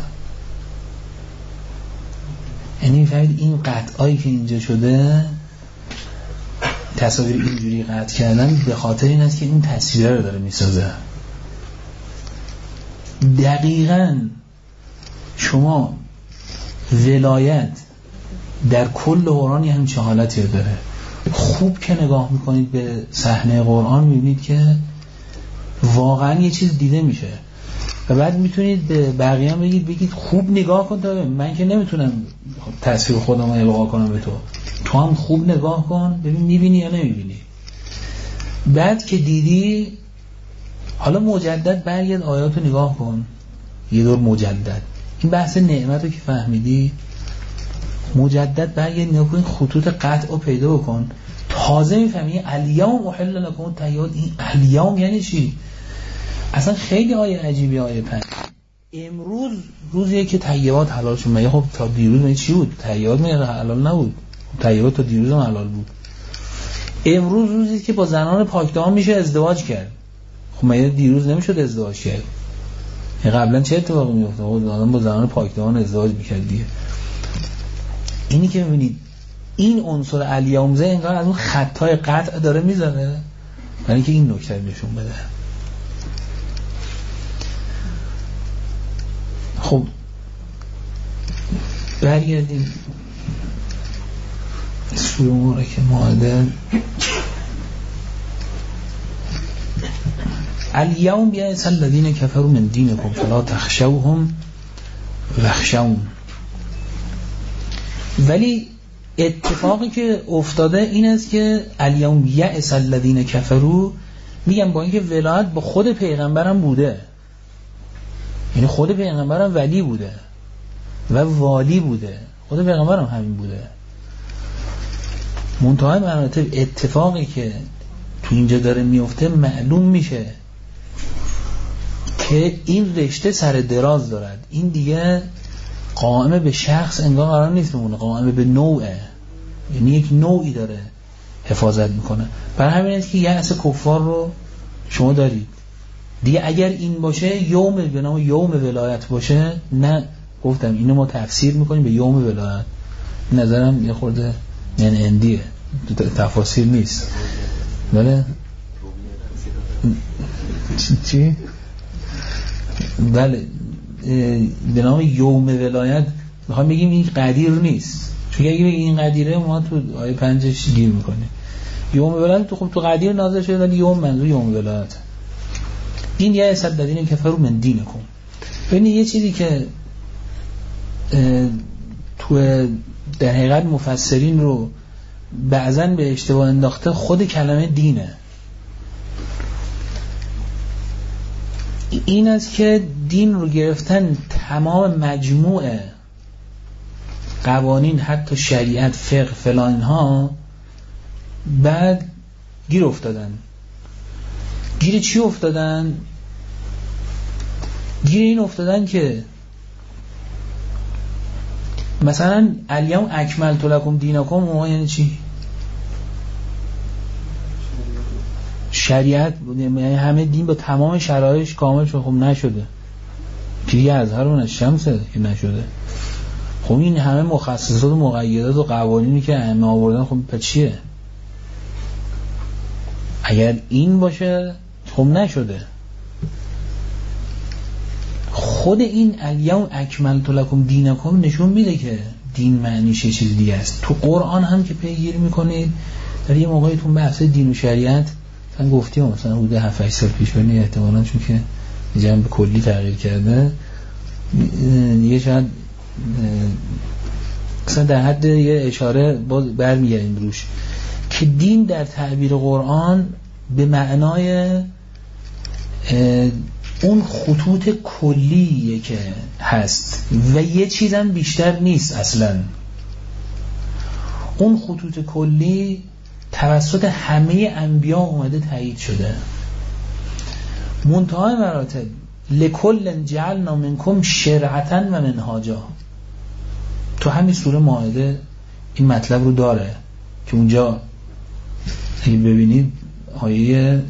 یعنی میفهمید این قطعایی که اینجا شده، تصاویر اینجوری قطع کردن به خاطر این است که این تصویر رو داره میسازه. دقیقاً شما ولایت در کل قرآن یه همچه حالتی داره. خوب که نگاه میکنید به صحنه قرآن میبینید که واقعا یه چیز دیده میشه و بعد میتونید به بقیه هم بگید خوب نگاه کن تا من که نمیتونم تصویر خودم رو القا کنم به تو هم خوب نگاه کن ببین میبینی یا نمیبینی. بعد که دیدی حالا مجدد برگرد آیات رو نگاه کن یه دور مجدد، این بحث نعمت رو که فهمیدی مجدد برگرد نگاه کن، خطوط قطع رو پیدا بکن، تازه میفهمی الیوم احل لکم الطیبات. این الیوم یعنی چی؟ اصلا خیلی آیه عجیبی آیه 5. امروز روزیه که طیبات حلال شد. مگه خب تا دیروز مگه چی بود؟ طیبات مگه حلال نبود؟ طیبات تا دیروز هم حلال بود. امروز روزیه که با زنان پاکدامن میشه ازدواج کرد. خب مگه دیروز نمیشد ازدواج کرد؟ قبلا چه اتفاقی میفته؟ آدم با زنان پاکدامن ازدواج میکرد دیگه. اینی که میبینید این عنصر الیومزه انگار از اون خطای قطع داره میزنه، یعنی که این نکته نشون بده. خب برگردیم سوره مبارکه مائده. الیوم یئس الذین کفروا من دینکم فلا تخشوهم واخشون. ولی اتفاقی که افتاده این است که الیوم یئس الذین کفروا، میگم با اینکه ولایت با خود پیغمبرم بوده، یعنی خود پیغمبرم ولی بوده و والی بوده، خود پیغمبرم همین بوده، منتهای مراتب اتفاقی که تو اینجا داره میفته معلوم میشه که این رشته سر دراز دارد. این دیگه قائم به شخص انگار قرار نیست بمونه، قائم به نوعه، یعنی یک نوعی داره حفاظت میکنه. برای همین است که یأس کفار رو شما دارید دیگه. اگر این باشه یوم به نام یوم ولایت باشه، نه گفتم اینو ما تفسیر میکنیم به یوم ولایت. نظرم یه خورده اندیه، تفاسیر نیست. بله چی؟ بله به نام یوم ولایت میخوام بگیم این قدیر نیست، چون اگه بگیم این قدیره ما تو آیه 5 گیر میکنیم. یوم ولایت تو خب تو قدیر نازل شده، ولی یوم منظور یوم ولایت. این یه اصد الذین کفروا من دینکم. ببینید یه چیزی که تو در حقیقت مفسرین رو بعضاً به اشتباه انداخته خود کلمه دینه. این است که دین رو گرفتن تمام مجموعه قوانین، حتی شریعت، فقه، فلان ها، بعد گیر افتادن. گیر چی افتادن؟ گیر این افتادن که مثلا الیوم اکملت لکم دینکم، یعنی چی؟ شریعت، یعنی همه دین با تمام شرایطش کامل شد. خب نشده. پیری ازهرون از شمسه که نشده. خب این همه مخصصات و مقیدات و قوانینی که همه آوردن، خب پس چیه؟ اگر این باشه خب نشده. خود این الیوم اکملت لکم دینکم نشون میده که دین معنیش یه چیز دیگه است. تو قرآن هم که پیگیری میکنید، در یه موقعی تو بحث دین و شریعت مثلا گفتیم، مثلا حدود 7-8 سال پیش بینی احتمالاً، چون که جنب کلی تغییر کرده، یه شاید مثلا در حد یه اشاره باز برمیگردیم روش، که دین در تعبیر قرآن به معنای اون خطوط کلیه که هست و یه چیزم بیشتر نیست اصلا. اون خطوط کلی توسط همه انبیا اومده تایید شده. منتهای مراتب لکل جعلنا منکم شرعة و منهاجا. تو همین سوره مائده این مطلب رو داره که اونجا اگه ببینید آیه،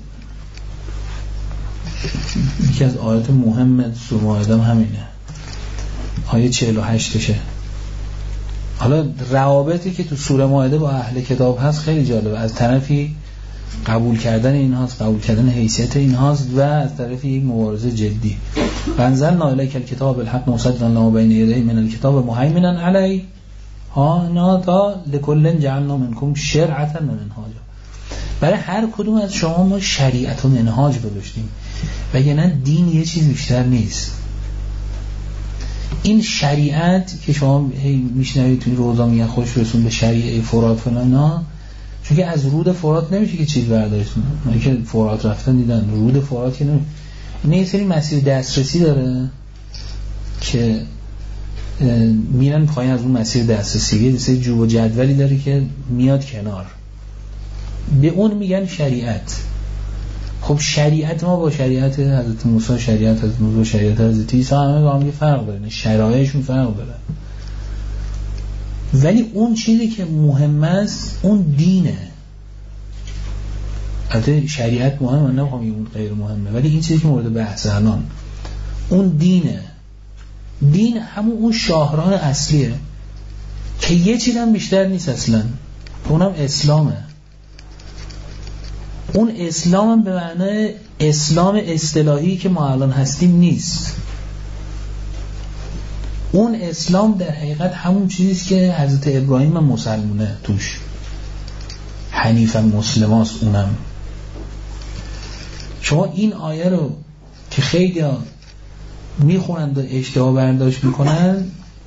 یکی از آیات مهم سوره مائده همینه، آیه 48شه. حالا روابطی که تو سوره مائده با اهل کتاب هست خیلی جالبه. از طرفی قبول کردن این هاست، قبول کردن حیثیت این هاست، و از طرفی یک مبارزه جدی. انزلنا الیک الکتاب بالحق مصدقا لما بین یدیه من الکتاب مهیمنا علیه تا لکل جعلنا منکم شرعة و منهاجا. برای هر کدوم از شما ما شریعت و منهاج گذاشتیم، وگرنه دین یه چیز بیشتر نیست. این شریعت که شما میشنوید توی روزا میگن خوش رسون به شریعه فرات فلانا، چون که از رود فرات نمیشه که چیز برداشت. اونایی که فرات رفتن دیدن رود فرات که نمیشه. این یه سری مسیر دسترسی داره که میرن پایین از اون مسیر دسترسی، یه سری جوب و جدولی داره که میاد کنار، به اون میگن شریعت. خب شریعت ما با شریعت حضرت موسی، شریعت حضرت موسی، شریعت حضرت عیسی همه با هم یه فرق داره، شرایطشون فرق داره، ولی اون چیزی که مهم است اون دینه. البته شریعت مهمه، من نمیخوام اون غیر مهمه، ولی این چیزی که مورد بحث الان اون دینه. دین همون اون شاهراه اصلیه که یه چیز هم بیشتر نیست اصلا، اونم اسلامه. اون اسلام به معنای اسلام اصطلاحی که ما الان هستیم نیست. اون اسلام در حقیقت همون چیزیست که حضرت ابراهیم هم مسلمونه توش، حنیفا مسلماست. اونم شما این آیه رو که خیلی میخونند و اشتباه برداشت میکنن،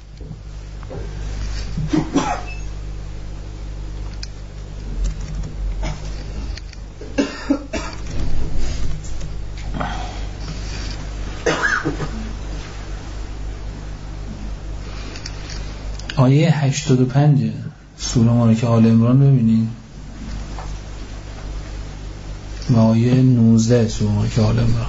آیه 85 سوره مبارکه آل عمران ببینید و آیه 19 سوره مبارکه آل عمران.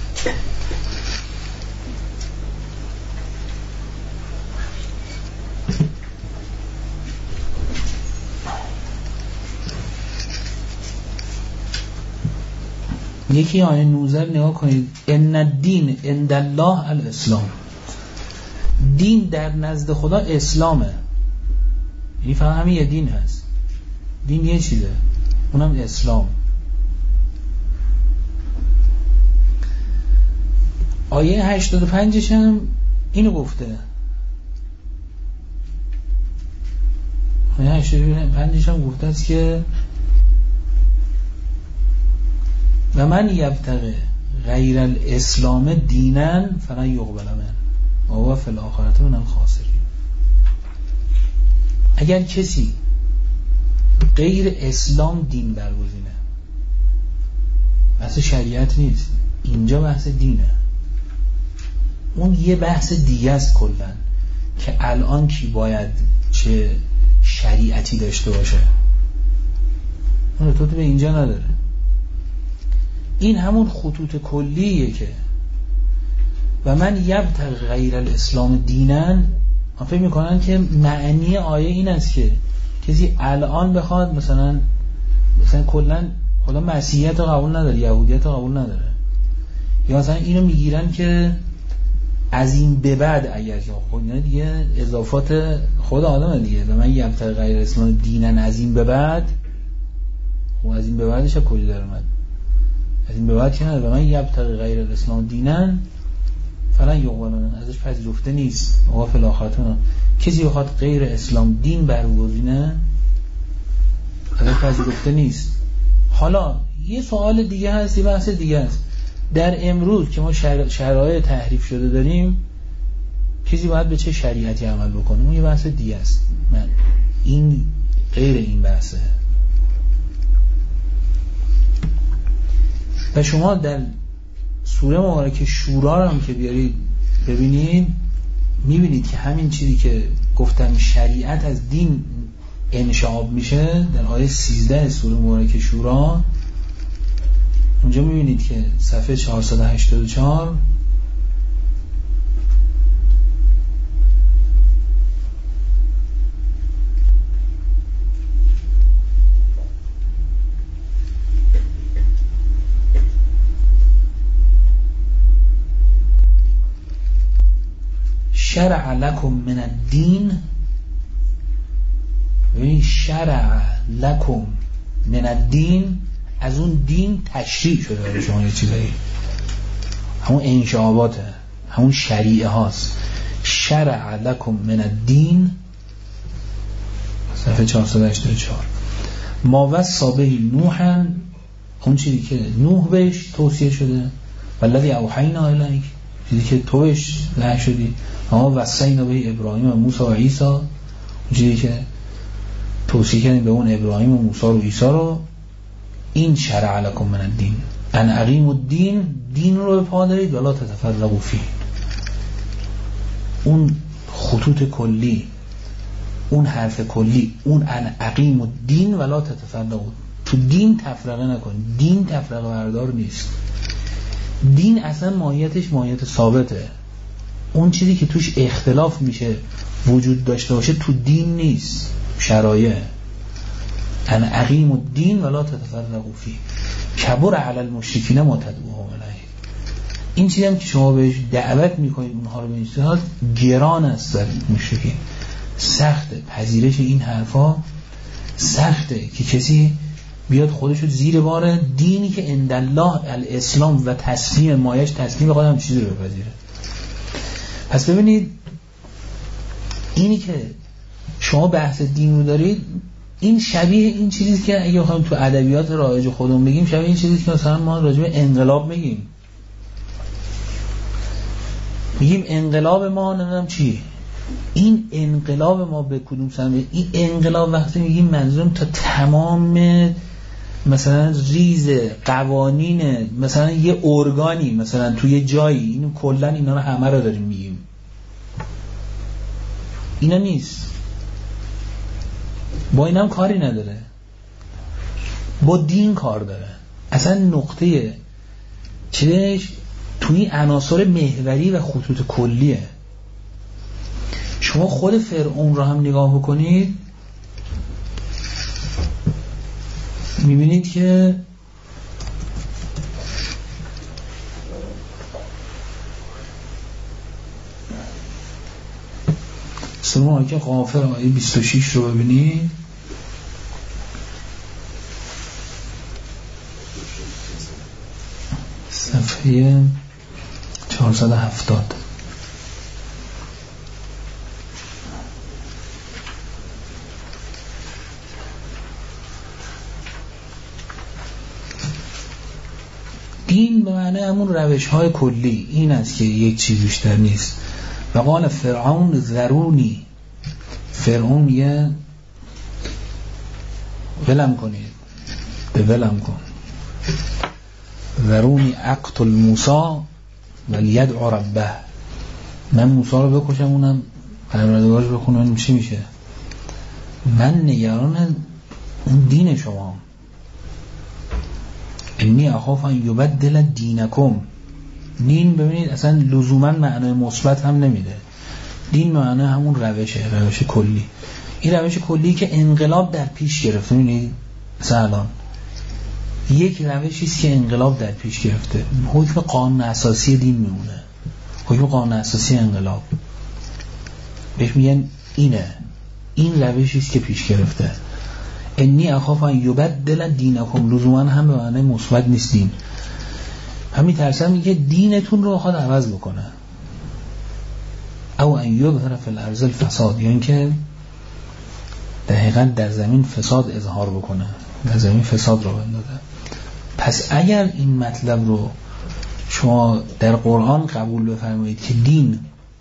یکی آیه 19 نگاه کنید، ان الدین عند الله الاسلام. دین در نزد خدا اسلامه، یعنی فقط همین یه دین هست. دین یه چیزه، اونم اسلام. آیه 85 هم اینو گفته. آیه 85 هم گفته است که و من یبتغی غیر الاسلام دینا فلن یقبل منه و هو فی الاخرة من الخاسرین. اگر کسی غیر اسلام دین برگزینه، بحث شریعت نیست، اینجا بحث دینه. اون یه بحث دیگه است کلن که الان کی باید چه شریعتی داشته باشه، اون تو به اینجا نداره. این همون خطوط کلیه که و من یبتغی غیر الاسلام دینا. من فکر میکنن که معنی آیه این است که کسی الان بخواد مثلا کلا خدا مسیحیت رو قبول نداره، یهودیت رو قبول نداره، یا مثلا اینو میگیرن که از این به بعد اگر خود دیگه اضافات خود آدم دیگه و من یبتغی غیر الاسلام دینا از این به بعد، و از این به بعدش کجا در اومد؟ از این به بعد که نه، و من یبتغی غیر الاسلام دینا فلن یقبل منه، ازش پذیرفته نیست. و فی الاخرة کسی بخواد غیر اسلام دین برگزینه ازش پذیرفته نیست. حالا یه سوال دیگه هست، یه بحث دیگه هست. در امروز که ما شرایط تحریف شده داریم، کسی باید به چه شریعتی عمل بکنه؟ اون یه بحث دیگه است. من این غیر این بحثه. و شما در سوره مبارکه شورا هم که بیارید ببینید، میبینید که همین چیزی که گفتم شریعت از دین انشعاب میشه در آیه 13 سوره مبارکه شورا. اونجا میبینید که صفحه 484 شرع لکم من الدین، یعنی شرع لکم من الدین، از اون دین تشریع شده برای شما یه چیزایی، همون انشعاباته، همون شریعه هاست. شرع لکم من الدین صفحه 484 ما وصی به نوحا، اون چیزی که نوح بهش توصیه شده، والذی اوحینا الیک، چیزی که تو بهش وحی شدی. ما وصینا به ابراهیم و موسی و عیسی، اون چیزی که توصیه کردیم به اون ابراهیم و موسی و عیسی رو. این شرع لکم من الدین ان اقیموا الدین، دین رو به پا دارید ولا تتفرقوا فیه. اون خطوط کلی، اون حرف کلی، اون ان اقیموا الدین ولا تتفرقوا، تو دین تفرقه نکن. دین تفرقه بردار نیست. دین اصلا ماهیتش ماهیت ثابته. اون چیزی که توش اختلاف میشه وجود داشته باشه تو دین نیست، شرایع. ان اقیموا الدین ولا تتفرقوا فیه کبر علی المشرکین ما تدعوهم الیه. این چیزی هم که شما بهش دعوت میکنید اونها رو به این صورت، گران است در مشرکین، سخته پذیرش این حرفا، سخته که کسی بیاد خودشو زیر بار دینی که عند الله الاسلام و تسلیم مایش تسلیم خودم چیزی رو بپذیره. پس ببینید اینی که شما بحث دین رو دارید، این شبیه این چیزی که اگه بخوایم تو ادبیات رایج خودمون بگیم، شبیه این چیزی که مثلا ما راجع به انقلاب میگیم انقلاب ما نمیدونم چی، این انقلاب ما به کدوم سمت؟ این انقلاب وقتی میگیم منظورم تا تمام مثلا ریز قوانین مثلا یه ارگانی مثلا توی جایی، اینو کلا اینا رو همه رو داریم میگیم. اینا نیست، با اینم کاری نداره، با دین کار داره. اصلا نقطه چیزش توی عناصر محوری و خطوط کلیه. شما خود فرعون رو هم نگاه بکنید، میبینید که سوره که غافر آیه 26 رو ببینید. صفحه 470. دین به معنی همون روش های کلی این است که یک چیز بیشتر نیست. و قال فرعون ذرونی، فرعون یه ولم کنید، به ولم کن، ذرونی اقتل موسی ولیدع ربه، من موسی رو بکشم اونم پروردگارش بخونم چی میشه. من نگران اون دین شما. انی اخاف ان یبدل دینکم. دین ببینید اصلا لزوما معنای مثبت هم نمیده. دین معنای همون روش کلی. این روش کلی که انقلاب در پیش گرفته. ببینید مثلا الان یک روشی است که انقلاب در پیش گرفته، حکم قانون اساسی دین میمونه، حکم قانون اساسی انقلاب بهش میگن اینه، این روشی است که پیش گرفته. انی اخاف ان یبدل دینکم، لزوما هم به معنی مثبت نیست دین، همین ترسم میگه دینتون رو خود عوض بکنه. او ان یظهر فی الارض الفساد، یعنی که دقیقا در زمین فساد اظهار بکنه، در زمین فساد رو بندازه. پس اگر این مطلب رو شما در قرآن قبول بفرمایید که دین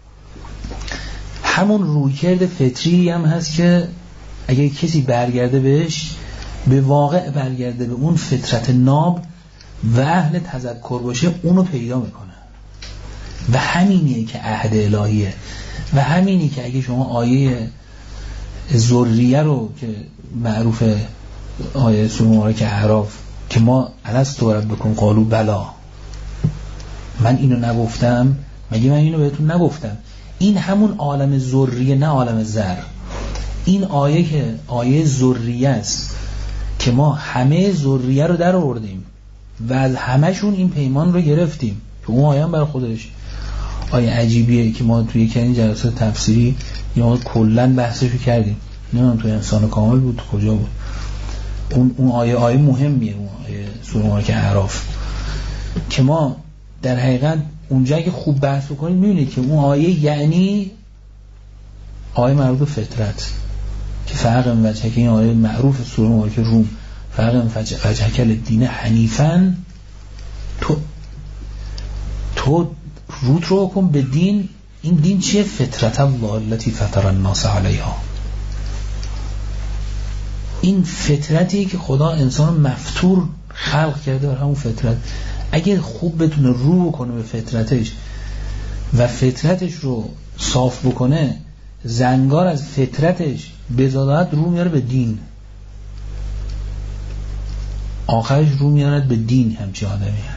همون رویکرد فطری هم هست که اگر کسی برگرده بهش، به واقع برگرده به اون فطرت ناب و اهل تذکر باشه، اونو پیدا میکنه. و همینیه که عهد الهیه و همینی که اگه شما آیه ذریه رو که معروف آیه سوره مبارکه اعراف که ما الست ربکم قالوا بلا، من اینو نگفتم، مگه من اینو بهتون نگفتم، این همون عالم ذریه نه عالم زر. این آیه که آیه ذریه است که ما همه ذریه رو در آوردیم و از همشون این پیمان رو گرفتیم که اون آیه هم بر خودش آیه عجیبیه که ما توی یکی این جلسات تفسیری یا کلا بحثشو کردیم، نمیدونم توی انسان کامل بود کجا بود، اون آیه مهمیه، اون آیه سوره مبارکه اعراف که ما در حقیقت اونجا که خوب بحث بکنید میبینید که اون آیه یعنی آیه مربوط به فطرت که فرق وجهک، این آیه معروف سوره مبارکه روم، فرق وجهک الدین حنیفاً، تو روت رو کن به دین. این دین چیه؟ فطرت الله التي فطر الناس علیها. این فطرتی که خدا انسان مفطور خلق کرده بر همون فطرت. اگر خوب بتونه رو کنه به فطرتش و فطرتش رو صاف بکنه، زنگار از فطرتش بزادت رو میاره به دین، آخرش رو میاره به دین. همچی آدمی هم.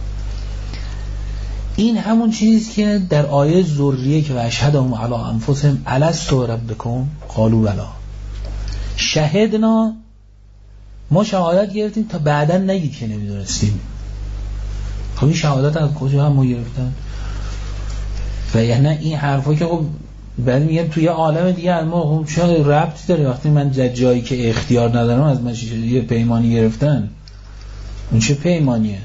این همون چیزی که در آیه ذریه که و اشهدهم علی انفسهم الست ربکم قالوا بلا، شهدنا، ما شهادت گرفتیم تا بعداً نگید که نمیدونستیم. خب این شهادت از کجا هم ما گرفتن؟ و یعنی این حرفا که خب بعد میگم توی عالم دیگه ما خب چه ربطی داره وقتی من در جایی که اختیار ندارم از من یه پیمانی گرفتن؟ اون چه پیمانیه؟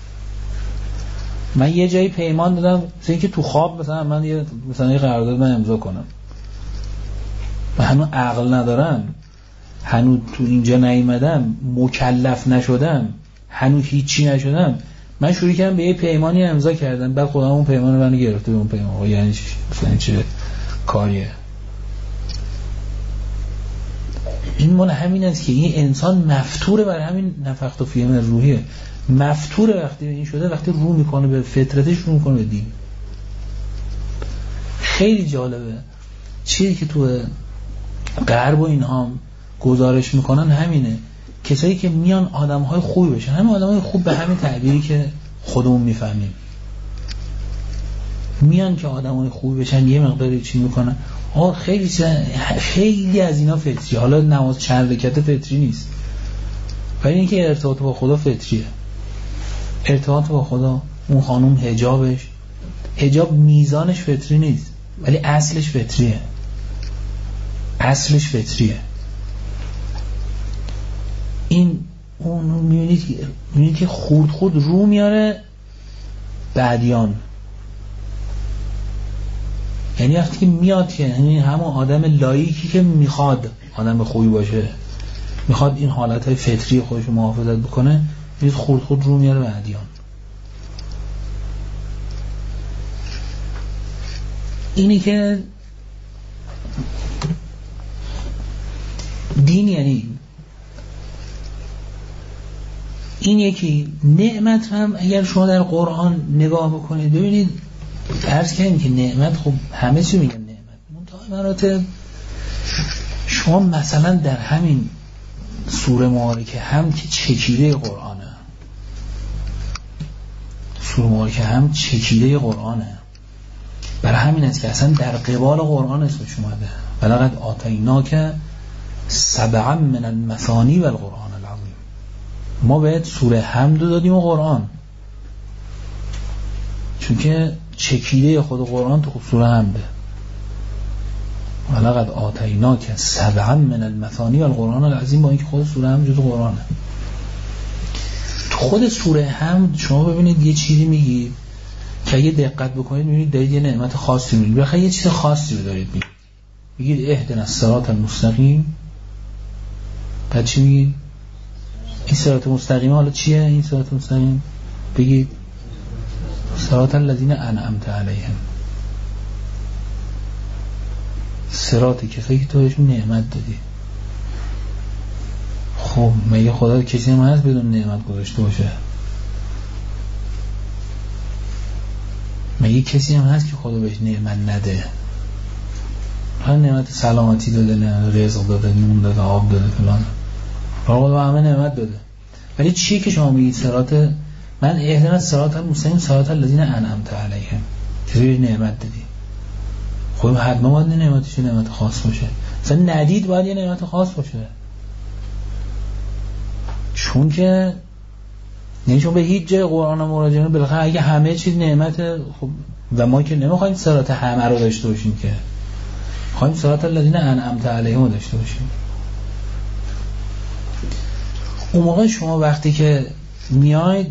من یه جایی پیمان دادم مثل اینکه تو خواب مثلا من یه قرارداد من امضا کنم و هنوز عقل ندارم، هنوز تو اینجا نیومدم، مکلف نشدم، هنوز هیچی نشدم، من شروع کردم به یه پیمانی امضا کردم، بعد خودم اون پیمان رو منو گرفته به اون پیمان. یعنی چه کاریه؟ این مال همین است که این انسان مفتوره بر همین نفخت فیه من روحیه، مفتوره وقتی این شده، وقتی رو میکنه به فطرتش، رو میکنه به دین. خیلی جالبه چیزی که تو غرب و اینها گزارش میکنن همینه، کسایی که میان آدمهای خوبی بشن، همین آدمهای خوب به همین تعبیری که خودمون میفهمیم، میان که آدمهای خوبی بشن، یه مقداری چی میکنن، خیلی از اینا فطری، حالا نماز چند رکعت فطری نیست، ولی اینکه ارتباط با خدا فطریه. ارتباط با خدا، اون خانوم حجاب میزانش فطری نیست ولی اصلش فطریه. اصلش فطریه. این اون میبینید که خود رو میاره بعدیان. یعنی وقتی که میاد که یعنی همون آدم لاییکی که میخواد آدم خوبی باشه، میخواد این حالتهای فطری خودش رو محافظت بکنه، میبینید خود رو میاره بعدیان. اینی که دین یعنی این یکی. نعمت هم اگر شما در قرآن نگاه بکنید ببینید، عرض کردیم که نعمت خب همه چی میگن نعمت، منتها مراتب شما مثلا در همین سوره مبارکه هم که چکیده قرآنه، سوره مبارکه هم چکیده قرآنه، برای همین است که اصلا در قبال قرآن اسمش اومده ولقد آتیناک سبعا من المثانی و القرآن العظیم. ما بهت سوره حمد دادیم و قرآن، چون که چکیده خود قرآن تو سوره حمده. ولقد آتیناک سبعا من المثانی و القرآن العظیم، با اینکه خود سوره حمد جزو قرآنه. تو خود سوره حمد شما ببینید یه چیزی میگید که اگه دقت بکنید میبینید دارید یه نعمت خاصی میگید، بخاطر یه چیز خاصی رو دارید میگید اهدنا الصراط المستقیم. بعد چی میگید؟ این صراط مستقیم حالا چیه این صراط مستقیم؟ بگید صراط الذین انعمت علیهم، صراط کسایی که تو بهشون نعمت دادی. خب مگه خدا کسی هم هست بدون نعمت گذاشته باشه؟ مگه کسی هم هست که خدا بهش نعمت نده؟ هر نعمت سلامتی داده، نعمت رزق داده، نون داده، آب داده، فلان، خدا همه نعمت داده. ولی چیه که شما میگید صراط من اهدنا الصراط المستقیم صراط الذین انعمت علیهم، کسی بهش نعمت دادی؟ خب حتما باید نعمتش نعمت خاص باشه، مثلا ندید باید یه نعمت خاص باشه، چون که نه چون به هیچ جای قرآن مراجعه نمی‌کنه. بالاخره اگه همه چیز نعمت، خب و ما که نمیخوایم صراط همه رو داشته باشیم، که میخوایم صراط الذین انعمت علیهم رو داشته باشیم. اون موقع شما وقتی که میاید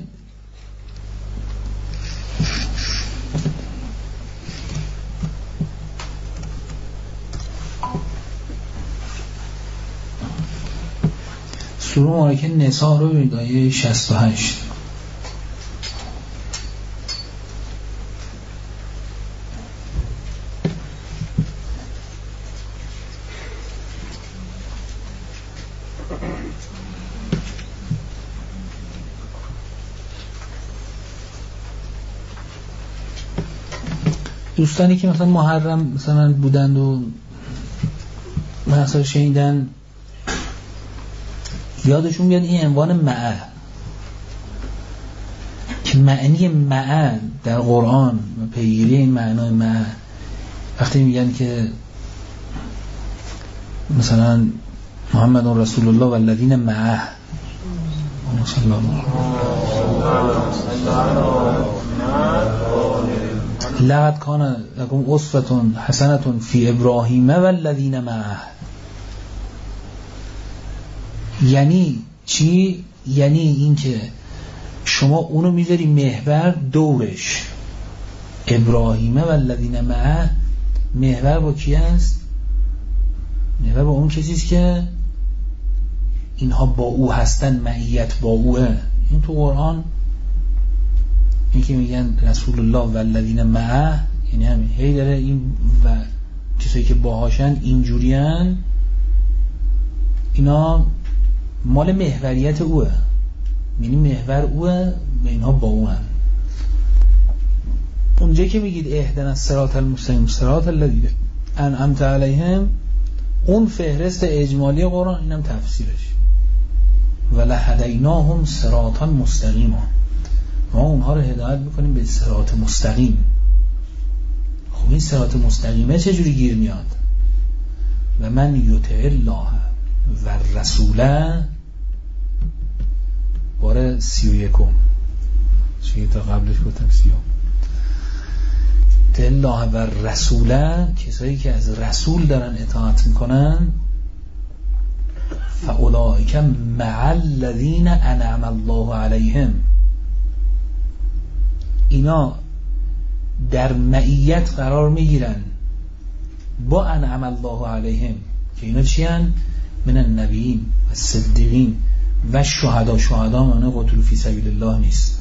سوره مبارکه نساء رو ببینید، آیه 68. دوستانی که مثلا محرم مثلا بودند و مثلا شنیدن، یادشون بیاد این عنوان معه که معنی معه در قرآن و پیگیری این معنای معه، وقتی میگن که مثلا محمد رسول الله و الذین معه صلی الله لقد کان لکم اسوة حسنة فی ابراهیم و الذین معه. یعنی چی؟ یعنی این که شما اونو میذاری محور دورش، ابراهیم و الذین معه، محور با کی است؟ محور با اون کسیست که اینها با او هستن، معیت با اوه. این تو قرآن این که میگن رسول الله و الذین معه، یعنی همین هی داره این و کسایی که باهاشن اینجورین، اینا مال محوریت اوه، یعنی محور اوه و اینها با اوه. اونجا که میگید اهدنا الصراط المستقیم صراط الذین انعمت علیهم، اون فهرست اجمالی قرآن، اینم تفسیرش ولهدیناهم صراطا مستقیما، ما اونها رو هدایت میکنیم به صراط مستقیم. خب این صراط مستقیمه چجوری گیر میاد؟ و من یطع الله و رسوله، باره 31 چیه تا قبلش گفتم 30. یطع الله و رسوله، کسایی که از رسول دارن اطاعت میکنن، فاولئک مع الذین انعم الله علیهم، اینا در معیت قرار میگیرن با انعم الله علیهم، که اینا چی هن؟ من النبیین و صدیقین و شهدا. شهدا معنی قتل فی سبیل الله نیست،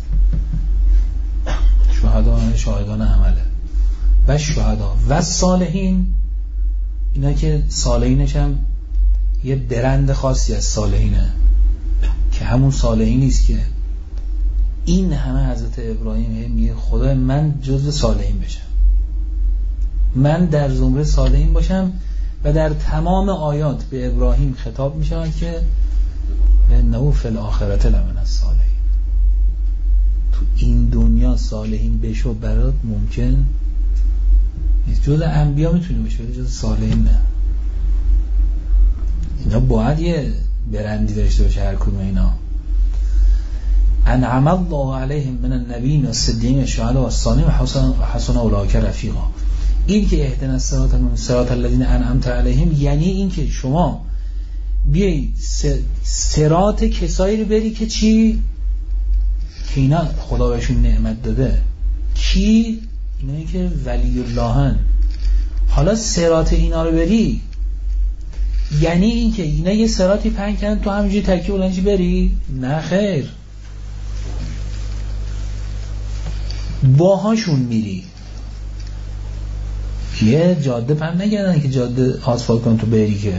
شهدا معنی شاهدان عمله. و شهدا و صالحین، اینا که صالحینش هم یه درند خاصی از صالحینه، که همون صالحین نیست که این همه حضرت ابراهیم میگه خدای من جزو صالحین بشم، من در زمره صالحین باشم، و در تمام آیات به ابراهیم خطاب می شود که انه فی الاخرة لمن الصالحین، تو این دنیا صالحین بشو برات ممکن نیست. جز انبیا میتونی بشه ولی جز صالحین نه. اینا باید یه برندی داشته باشه هر کدوم اینا. انعم الله علیهم من النبیین و الصدیقین و الشهداء و الصالحین و حسن اولئک رفیقا. این که اهدنا الصراط الذین انعمت علیهم یعنی این که شما بیایی صراط کسایی رو بری که چی؟ که اینا خدا بهشون نعمت داده. کی؟ اینایی که ولی اللهن. حالا صراط اینا رو بری یعنی این که اینا یه صراطی پهن کردن تو همینجوری تکی بلندی بری؟ نه خیر، باهاشون میری. یه جاده پهن نگردن که جاده آسفالت کن تو بری، که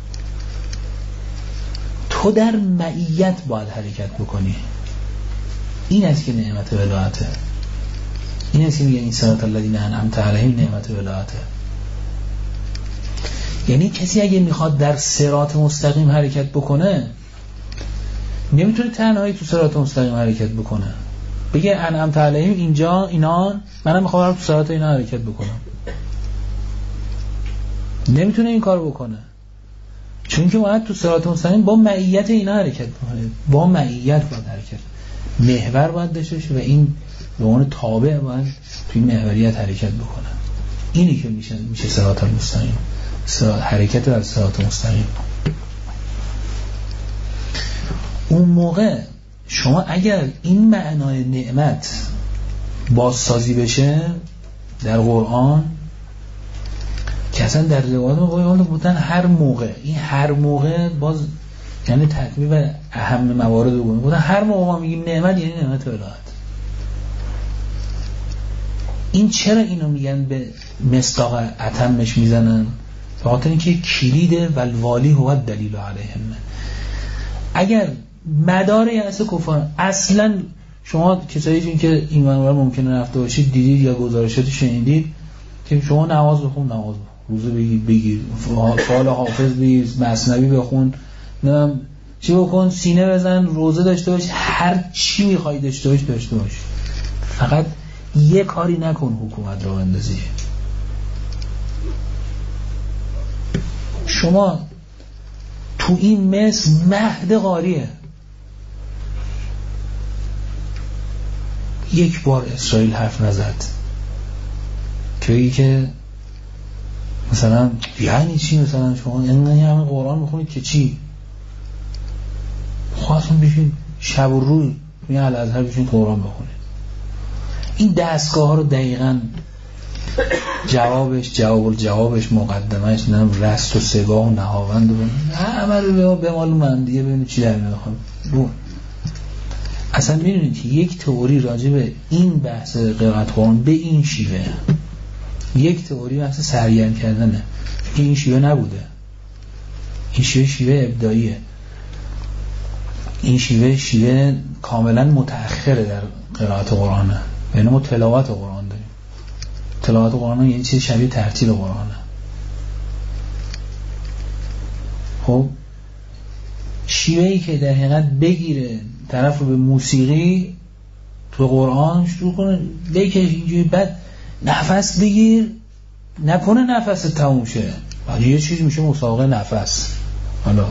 تو در معیت باید حرکت بکنی. این است که نعمت ولایته. این است که میگه این صراط الذین انعمت علیهم نعمت ولایته. یعنی کسی اگه میخواد در صراط مستقیم حرکت بکنه نمیتونه تنهایی تو صراط مستقیم حرکت بکنه، بگه انعمت علیهم اینجا اینان، منم میخوام تو صراط اینا حرکت بکنم. نمیتونه این کار بکنه، چون که باید تو صراط مستقیم با معیت اینا حرکت بکنه. با معیت باید حرکت، محور باید داشته باشه و این به عنوان تابع باید تو این محوریت حرکت بکنه. اینی که میشه صراط المستقیم، حرکت در صراط مستقیم. اون موقع شما اگر این معنای نعمت بازسازی بشه در قرآن، که اصلا در روایات بودن هر موقع، این هر موقع باز یعنی تطبیق اهم موارد رو بودن، هر موقع ما میگیم نعمت یعنی نعمت ولایت. این چرا اینو میگن به مصداق اتمش میزنن؟ به خاطر اینکه کلید والوالی هو الدلیل علیهم. اگر مدار یأس کفار اصلا شما کسایی که این منور ممکنه رفته باشید دیدید یا گزارشاتی شنیدید که شما نماز بخون، نماز روزه بگیر، فعال حافظ بگیر، مثنوی بخون، نمیم چی بکن، سینه بزن، روزه داشته باش، هر چی میخوای داشته باش، فقط یه کاری نکن حکومت رو بندازی. شما تو این مصر مهد قاریه. یک بار اسرائیل حرف نزد که بگی که مثلا یعنی چی، مثلا شما یعنی همه قرآن میخونید که چی، خواستون بشین شب و روز میگه الازهر بشین قرآن بخونید. این دستگاه ها رو دقیقاً جوابش مقدمش نم رست و سگاه و نهاوند و همه رو به مال من دیگه ببینید چی در میخوام. اصلا میدونید که یک تئوری راجع به این بحث قرائت قرآن به این شیوه، یک تئوری بحث سرگرم کردنه که این شیوه نبوده. این شیوه ابداعیه. این شیوه کاملا متأخره در قرائت قرآنه. یعنی ما تلاوت قرآن داریم. تلاوت قرآن یعنی چیز شبیه ترتیل قرآنه. خب شیوهی که در حقیقت بگیره طرف رو به موسیقی تو قرآن شروع کنه بکش اینجوری، بعد نفس بگیر، نکنه نفس تموم شه، بعد یه چیز میشه مسابقه نفس. حالا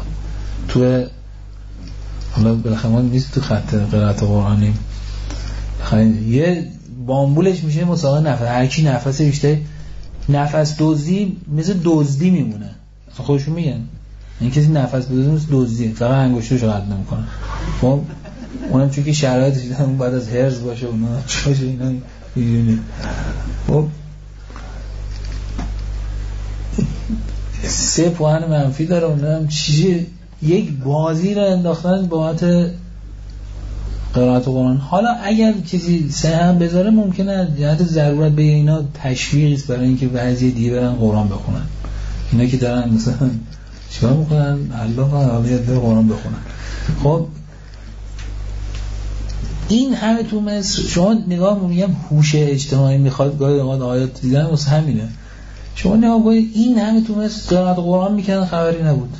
بالاخره ما نیست تو خط قرائت قرآنی، یه بامبولش میشه مساوی نفس. هر کی نفس بیشتر، نفس دزدی مثل دزدی میمونه. خودشون میگن این کسی نفس بدزده مثل دزدیه، فقط انگشتش رو قطع نمیکنه. خب اونم چون که شرایطش دیدن بعد از هرز باشه اونا باشه اینا میدونی. خب 3 پوان منفی داره. اونم چیزی یک بازی رو انداختن بابت قرائت قرآن. حالا اگر کسی 3 هم بذاره ممکنه جهت ضرورت به اینا تشویقی است برای اینکه بعضی دیگه برن قرآن بخونن. اینا که دارن مثلا چیکار میکنن؟ الله عالیه در قرآن بخونن. خب این همه تو مصر شما نگاه میگم هوش اجتماعی میخواد گاهی اوقات آیات دیدن واسه همینه. شما نگاه کنید این همه تو مصر قرائت قرآن میکردن خبری نبود.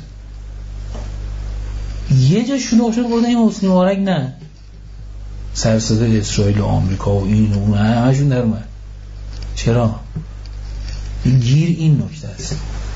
یه جا شلوغ شد گفتن این حسنی مبارک نه، سرصدای اسرائیل و آمریکا و این و اون همشون در اومد. چرا؟ گیر این نکته است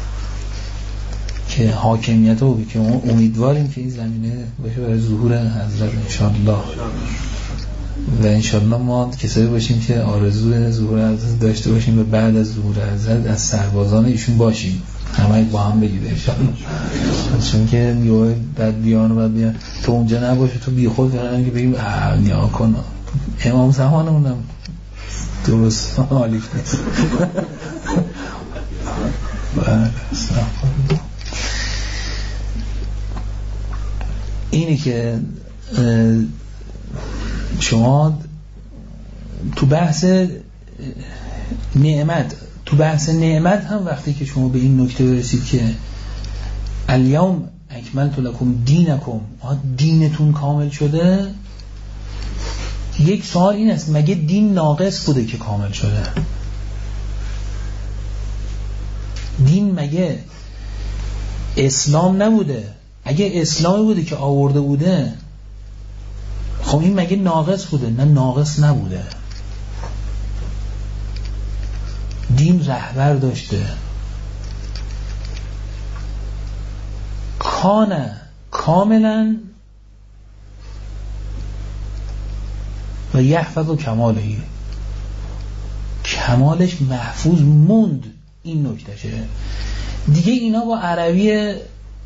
که حاکمیت رو که ما امیدواریم که این زمینه باشه برای ظهور حضرت انشاءالله و انشاءالله ما کسایی باشیم که آرزوی ظهور حضرت داشته باشیم و بعد از ظهور حضرت از سربازان ایشون باشیم، همه با هم بگیده انشاءالله. چون که یه بعد بیان تو اونجا نباشه تو بی خود فرنگی بگیم نیا کن امام زمانمونم درست حالیش نیست. اینی که شما تو بحث نعمت هم وقتی که شما به این نکته برسید که الیوم اکملت لکم دینکم، دینتون کامل شده، یک سوال این است مگه دین ناقص بوده که کامل شده؟ دین مگه اسلام نبوده؟ اگه اسلامی بوده که آورده بوده خب این مگه ناقص بوده؟ نه ناقص نبوده. دین رهبر داشته، کانه کاملا و یحفظ و کمالهی، کمالش محفوظ موند. این نکتهشه دیگه. اینا با عربی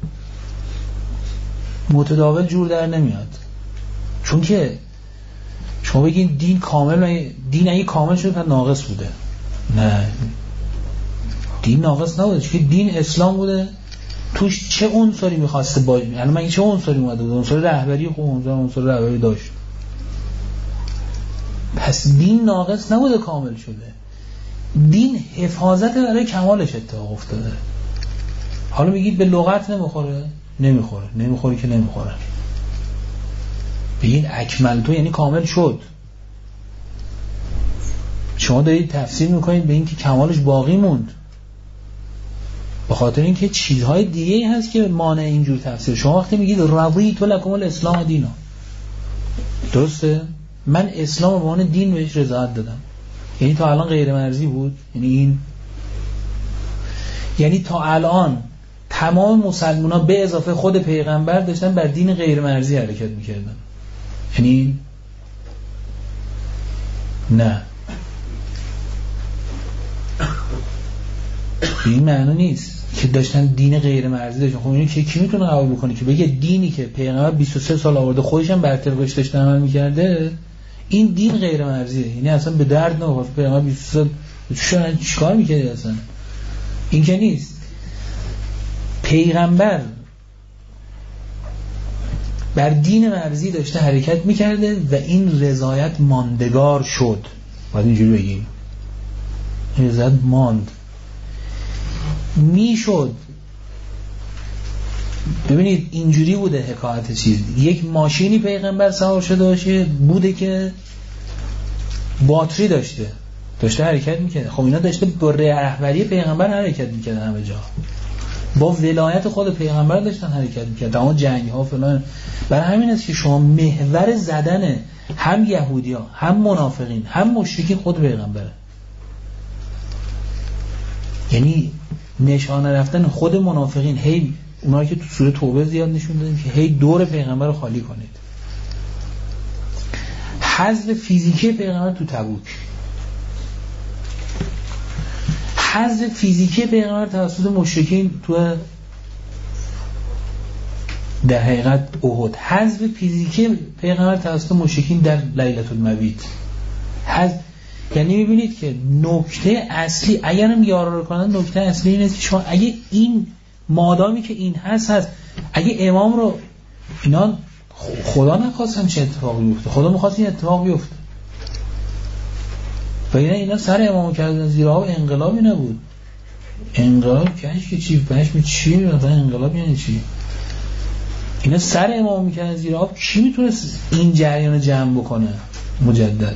متداول جور در نمیاد. چون که شما بگین دین کامل، دین اگه کامل شده که ناقص بوده، نه دین ناقص نبوده. چون که دین اسلام بوده، توش چه عنصری میخواسته باشه؟ یعنی من چه عنصری اومده بود؟ عنصر رهبری، خب عنصر رهبری داشت. پس دین ناقص نبوده، کامل شده. دین حفاظت برای کمالش اتفاق افتاده. حالا میگید به لغت نمیخوره؟ نمیخوره که نمیخوره. بگید اکمل تو یعنی کامل شد. شما دارید تفسیر میکنید به این که کمالش باقی موند، به خاطر اینکه چیزهای دیگه هست که مانع اینجور تفسیر. شما وقتی میگید رضیت لکم الاسلام دینا، درسته؟ من اسلام به عنوان دین بهش رضایت دادم، یعنی تا الان غیر مرزی بود. یعنی تا الان تمام مسلمان‌ها به اضافه خود پیغمبر داشتن بر دین غیر مرزی حرکت میکردن. یعنی نه، این معنی نیست که داشتن دین غیر مرزی داشتن. خب اینو کی میتونه قبول بکنه که بگه دینی که پیغمبر 23 سال آورده خودش هم بر طبقش داشته عمل میکرده این دین غیر مرزیه؟ یعنی اصلا به درد نمیخوره. پیغمبر 23 سال چیکار میکرده اصلا؟ این که نیست. پیغمبر بر دین مرزی داشته حرکت میکرده و این رضایت ماندگار شد. باید اینجوری بگیم رضایت ماند میشد. ببینید اینجوری بوده حکایت چیز. یک ماشینی پیغمبر سوار شده باشه بوده که باتری داشته حرکت میکرده. خب اینا داشته با رهبری پیغمبر حرکت میکرده، همه جا با ولایت خود پیغمبر داشتن حرکت میکرد، اما جنگ ها فلان. برای همین است که شما محور زدن هم یهودی ها هم منافقین هم مشرکین خود پیغمبره. یعنی نشانه رفتن خود منافقین، هی اونایی که تو سوره توبه زیاد نشون دادیم که هی دور پیغمبر رو خالی کنید. حذف فیزیکی پیغمبر تو تبوک، حذف فیزیکی پیغمبر توسط مشرکین تو در حقیقت احد، حذف فیزیکی پیغمبر توسط مشرکین در لیلة المبیت. یعنی میبینید که نکته اصلی اگرم یارا رو کنن، نکته اصلی اینه که شما اگه این مادامی که این هست اگه امام رو اینا خدا نخواستن چه اتفاقی بیفته، خدا میخواست این اتفاق بیفته و اینا سر امامو کردن زیر آب. انقلابی نبود. انقلاب که چی بهش چی مثلا انقلاب یعنی چی؟ اینا سر امامو میکردن زیر آب. کی میتونست این جریان جمع بکنه مجدد؟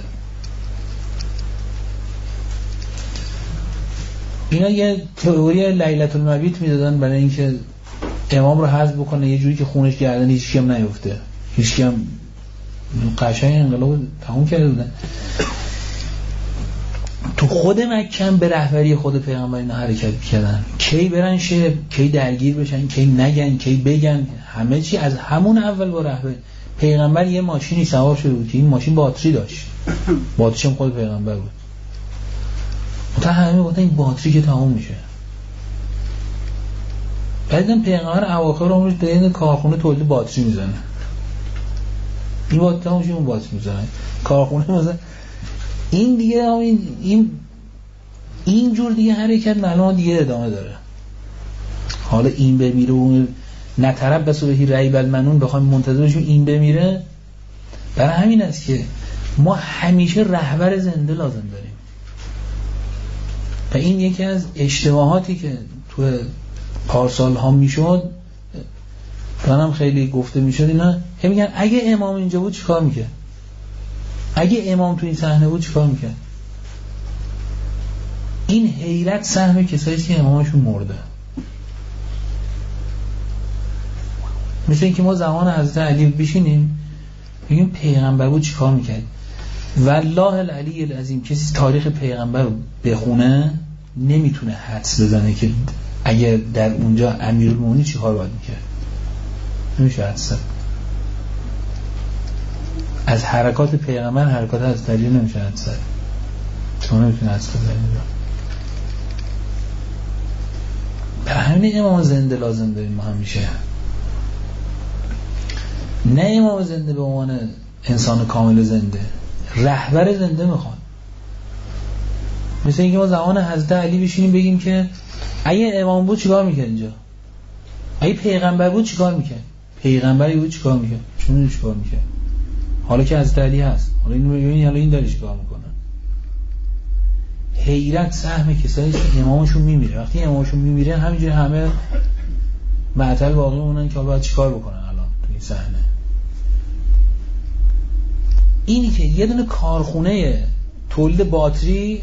اینا یه تئوری لیلة المبیت میدادن برای اینکه امام رو حذف بکنه یه جوری که خونش گردن هیچ کیم نیفته. هیچ کیم قشنگ انقلاب تموم کرده بودن. تو خود مکه به رهبری خود پیغمبر اینا حرکت می‌کردن. کی برن شه، کی درگیر بشن، کی نگن، کی بگن، همه چی از همون اول با رهبر. پیغمبر یه ماشینی سوار شده بود که این ماشین باتری داشت. باتریش هم خود پیغمبر بود. تا همه گفتن این باتری که تموم میشه. بعدن پیغمبر اواخر عمرش به این کارخونه تولید باتری میزنه. این باتری تموم میشه، اون باتری میزنه. کارخونه مثلا این دیگه این جور دیگه حرکت معلومه دیگه ادامه داره. حالا این بمیره و نترب بس بهی ریب المنون بخوایم منتظر بشیم این بمیره. برای همین است که ما همیشه رهبر زنده لازم داریم و این یکی از اشتباهاتی که تو پارسال ها میشد، منم خیلی گفته میشد اینا میگن اگه امام اینجا بود چیکار میکرد؟ اگه امام تو این صحنه بود چیکار میکرد؟ این حیرت سهم کسایی که امامشون مرده. مثل اینکه ما زمان حضرت علی بشینیم بگیم پیغمبر بود چیکار میکرد. والله العلی العظیم کسی تاریخ پیغمبر رو بخونه نمیتونه حدس بزنه که اگر در اونجا امیرالمومنین چیکار باید میکرد. نمیشه حدس زد. از حرکات پیغمبر حرکات از علی نمیشه حدس زد. چون نمیتونه حدس بزنه. به همین امام زنده لازم داریم ما همیشه. نه امام زنده به عنوان انسان کامل زنده، رهبر زنده میخواد. مثل اینکه ما زمان حضرت علی بشینیم بگیم که اگه امام بود چیکار میکرد اینجا؟ اگه پیغمبر بود چیکار میکرد؟ پیغمبری بود چیکار میکرد؟ چون چیکار میکرد؟ حالا که حضرت علی هست، حالا اینو ببینید، حالا این داره چیکار میکنه. حیرت سهم کسایی که امامشون میمیره. وقتی امامشون میمیره همینجوری همه معطل باقی مونن که باید چیکار بکنن الان تو این صحنه. اینی که یه دونه کارخونه تولید باتری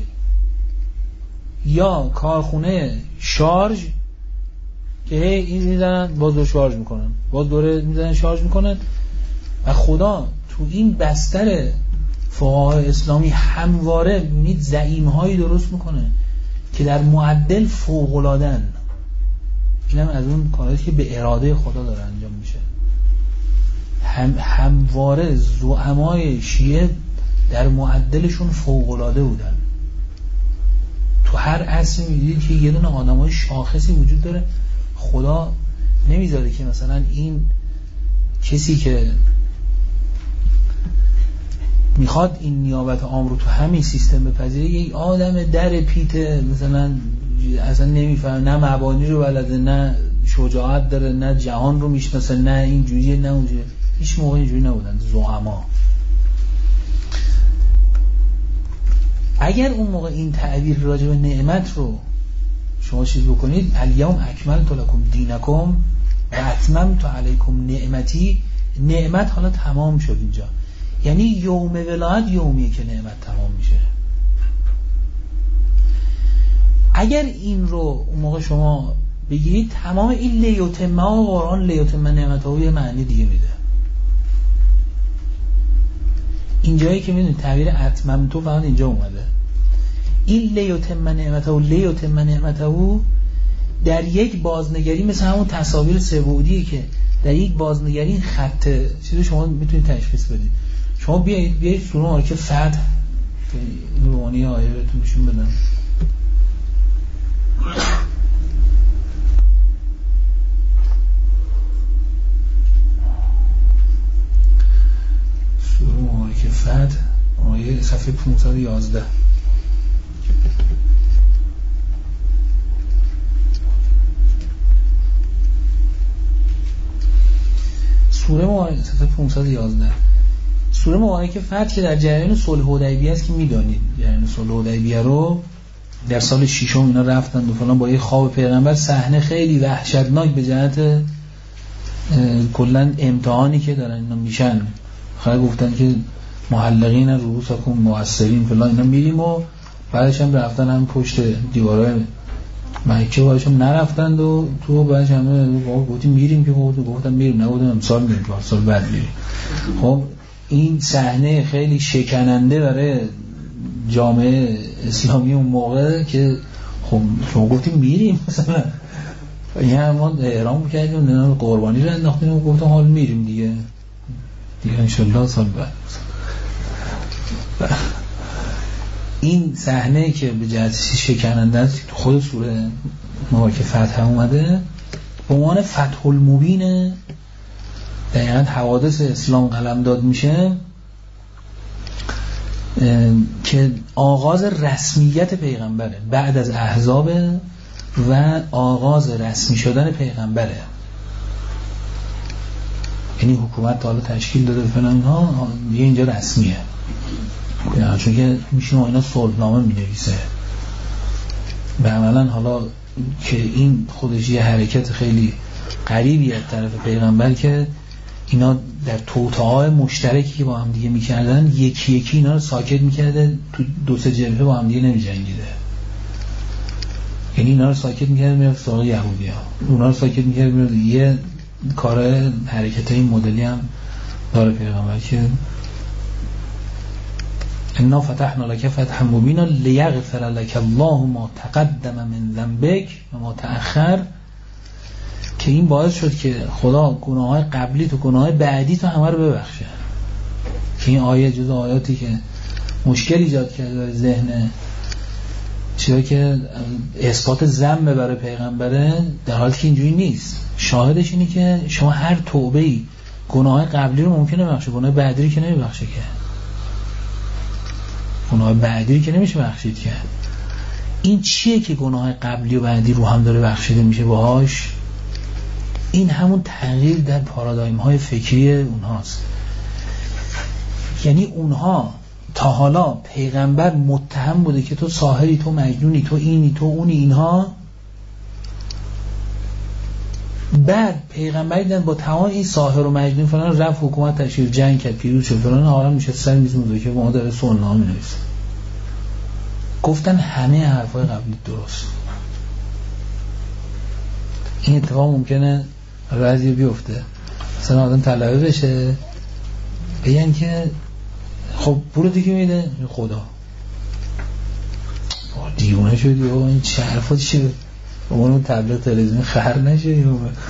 یا کارخونه شارژ که این میزنن باز دور شارژ میکنن، باز دوره میزنن شارژ میکنن و خدا تو این بستر فقهای اسلامی همواره میبینید زعیم‌هایی درست میکنه که در معدل فوق‌العاده‌اند. اینم از اون کارهایی که به اراده خدا داره انجام میشه. همواره زعمای شیعه در معدلشون فوق‌العاده بودن. تو هر عصر میدید که یه دونه آدمای شاخصی وجود داره. خدا نمیذاره که مثلا این کسی که میخواد این نیابت عام رو تو همین سیستم بپذیره یک آدم در پیته مثلا اصلا نمیفهمه، نه مبانی رو بلده، نه شجاعت داره، نه جهان رو میشناسه، نه اینجوریه نه اونجوریه. هیچ موقع اینجوری نبودن زعما. اگر اون موقع این تعبیر راجع به نعمت رو شما چیز بکنید، الیوم اکملت لکم دینکم و اتممت علیکم نعمتی، نعمت حالا تمام شد اینجا. یعنی یوم ولایت یومیه که نعمت تمام میشه. اگر این رو اون موقع شما بگیرید تمام این لیوتمه و قرآن لیوتمه نعمت ها یه معنی دیگه میده. اینجایی که میدونید تعبیر اتممتو فقط اینجا اومده. این لیوتمه نعمت ها و لیوتمه نعمت ها در یک بازنگری مثل همون تصاویر سه‌بعدیه که در یک بازنگری خط چیزو شما میتونید تشخیص بدید. شما بیایید سوره که فتح روانی آیه بهتون نشون بدم. صفحه 511. سوره مبارکه صفحه 511. سوره مبارکه فتح که در جریان صلح حدیبیه است که میدونید جریان صلح حدیبیه رو در سال 6 اینا رفتن و فلان با یه خواب پیغمبر، صحنه خیلی وحشتناک به جهت کلا امتحانی که دارن اینا میشن. خیلی گفتن که معلقین رؤوسکم مؤثرین فلان اینا میریم و بعدش هم رفتن هم پشت دیوارای مکه باهاش هم نرفتند و تو بعدش هم گفتیم میریم که گفتم میریم نگفتم امسال میریم سال بعد میریم. خب این صحنه خیلی شکننده برای جامعه اسلامی اون موقع که خب شما گفتیم میریم مثلا یعنی ما احرام کردیم قربانی رو انداختیم و گفتم حال میریم دیگه انشالله سال بعد. این صحنه که به جهت شکننده است تو خود سوره مبارکه فتح اومده به عنوان فتح المبین، دقیقا حوادث اسلام قلمداد میشه که آغاز رسمیت پیغمبره بعد از احزاب و آغاز رسمی شدن پیغمبره. یعنی حکومت حالا تشکیل داده فلان اینها دیگه اینجا رسمیه، چون که میشینه اینا صلحنامه مینویسه و عملا حالا که این خودش یه حرکت خیلی قریبی از طرف پیغمبر که اینا در توطئه‌های مشترکی که با هم دیگه میکردن یکی یکی اینا رو ساکت میکرده، تو دو سه جبهه با هم دیگه نمیجنگیده. یعنی اینا رو ساکت میکرده میرفت سراغ یهودی‌ها، اونا رو ساکت میکرده میرفت. یه کار حرکت این مدلی هم داره پیغمبر که انا فتحنا لك فتحا مبینا لیغفر لك الله ما تقدم من ذنبك و ما تأخر، که این باعث شد که خدا گناههای قبلی تو گناههای بعدی تو همه رو ببخشه. که این آیه جزو آیاتی که مشکل ایجاد کرده در ذهن چرا که اثبات ذنب برای پیغمبره، در حالی که اینجوری نیست. شاهدش اینه که شما هر توبه‌ای گناههای قبلی رو ممکنه ببخشه، گناه بعدی رو که نمیبخشه، که گناه بعدی رو که نمیشه بخشید. که این چیه که گناه قبلی و بعدی رو هم داره بخشیده میشه باهاش؟ این همون تغییر در پارادایم های فکری اونهاست. یعنی اونها تا حالا پیغمبر متهم بوده که تو ساحری، تو مجنونی، تو اینی، تو اونی، اینها. بعد پیغمبر دیدن با تمام این ساحر و مجنون فلان رفت حکومت تشکیل، جنگ کرد، پیروز شد فلان، حالا میشه سر میز مذاکره با ما داره صلحنامه می‌نویسه. گفتن همه حرفای قبلی درست. این اتفاق ممکنه بعضی بیفته، مثلا آدم طلبه بشه بگن که خب برو دیگه میده خدا دیوانه شدی و این چه حرفاتی شد اونو تبلیغ تلویزیونی خر نشه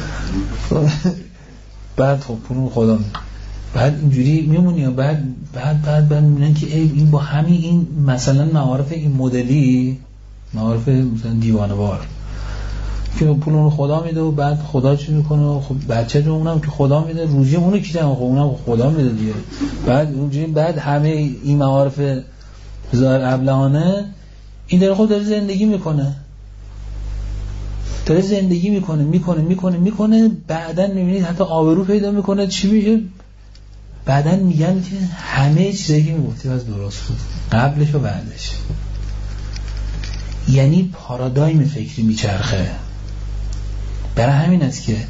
بعد خب پولو خدا میده. بعد اینجوری میمونی و بعد میبینن که این با همین این مثلا معارف این مدلی، معارف مثلا دیوانه وار که پولو خدا میده و بعد خدا چی میکنه؟ خب بچه جو اونم که خدا میده، روزی اونو کی خب اونم خدا میده دیگه. بعد اونجوری بعد همه این معارف ظاهر ابلهانه این داره خود داره زندگی میکنه، داره زندگی میکنه بعدن میبینید حتی آبرو پیدا میکنه. چی میشه؟ بعدن میگن که همه چیزایی که میگفتی از درست بود قبلش و بعدش. یعنی پارادایم فکری میچرخه. برای همین است که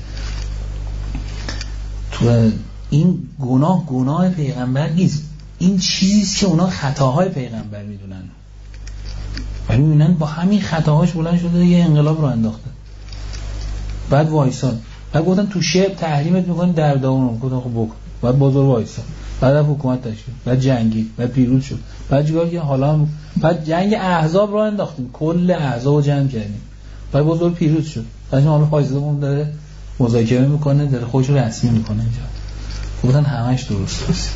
تو این گناه پیغمبر نیست، این چیزیست که اونا خطاهای پیغمبر میدونن ولی میبینن با همین خطاهاش بلند شده یه انقلاب رو انداخته. بعد وایسان، بعد گفتن تو شب تحریمت میکنن در داون، گفتن خب بکن. بعد بازار وایسان، بعد حکومت تشکیل، بعد جنگید، بعد پیروز شد. بعد چیکار که حالا بعد جنگ احزاب رو انداختیم، کل احزاب رو جمع کردیم، بعد بازار پیروز شد. بعد حالا فایزمون داره مذاکره میکنه، داره خودش رو رسمی میکنه اینجا. گفتن همش درست است.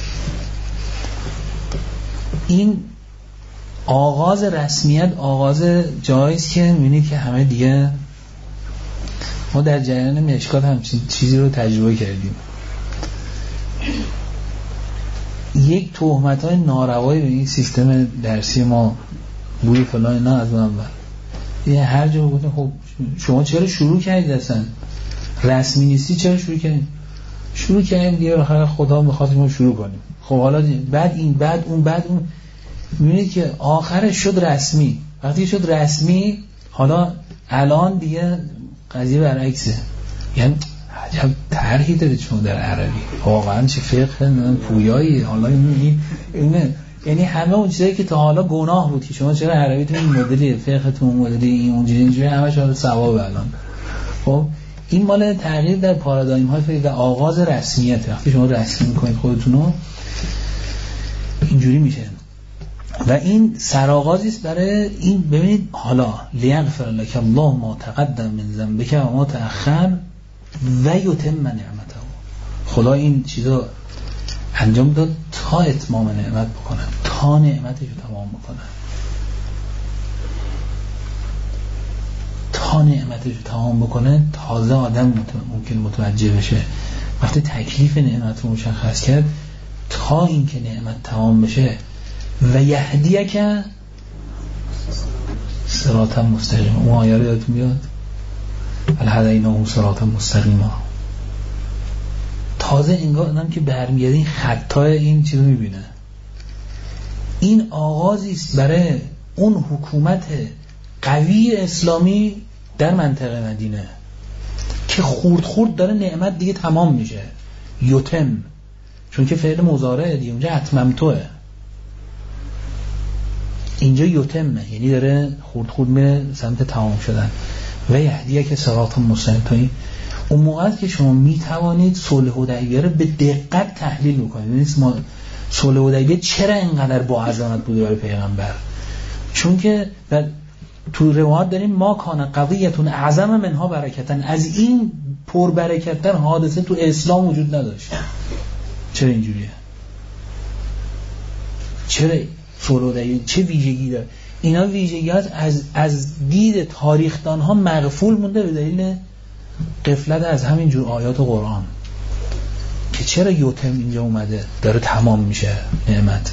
این آغاز رسمیت، آغاز جاییست که میبینید که همه دیگه ما در جریان مشکات همچین چیزی رو تجربه کردیم. یک تهمت‌های ناروایی به این سیستم درسی ما بوی فلان نه از من یه هر جا گفتم خب شما چرا شروع کردید اصلا رسمی نیستی چرا شروع کردیم دیگه آخر خدا می‌خواد ما شروع کنیم. خب حالا بعد این بعد اون می‌بینید که آخرش شد رسمی. وقتی شد رسمی حالا الان دیگه قضیه برعکسه. یعنی عجب طرحی دارید شما در عربی واقعا چه فقه پویایی. حالا اینه یعنی همه اون چیزایی که تا حالا گناه بود که شما چرا عربیتون این مدلی فقهتون مدلی اینجوری همش حالا ثواب الان. خب این مال تغییر در پارادایم های فکری و آغاز رسمیت. وقتی شما رسمی میکنید خودتونو اینجوری میشه و این سرآغازی است برای این. ببینید حالا لیغفر لک الله ما تقدم من ذنبک و ما تأخر و یتم نعمته. خدا این چیزا انجام داد تا اتمام نعمت بکنه، تا نعمتش رو تمام بکنه، تا نعمتش رو تمام بکنه. تازه آدم ممکن متوجه بشه وقتی تکلیف نعمت رو مشخص کرد تا اینکه نعمت تمام بشه و یهدیک صراطا مستقیما. اون آیه رو یادتون میاد الهدیناه صراطا مستقیما. تازه انگار آدم که برمیگرده این خطای این چیزو میبینه. این آغازی است برای اون حکومت قوی اسلامی در منطقه مدینه که خورد خورد داره نعمت دیگه تمام میشه. یتم چون که فعل مضارعه دیگه اونجا اتممتوه، اینجا یتمه یعنی داره خورد خورد میره سمت تمام شدن. و یهدیه که صراط مستقیم. اون موقع که شما میتوانید صلح حدیبیه رو به دقت تحلیل بکنید. ببینید ما صلح حدیبیه چرا اینقدر با عظمت بود برای پیغمبر؟ چون که تو روایات داریم ما کان قضیتون اعظم منها برکتن، از این پر برکت‌تر حادثه تو اسلام وجود نداشت. چرا اینجوریه؟ چرا صلح حدیبیه چه ویژگی داره؟ اینا ویژگیات از دید تاریخ‌دان ها مغفول مونده به دلیل غفلت از همین جور آیات قرآن که چرا یتم اینجا اومده داره تمام میشه نعمت.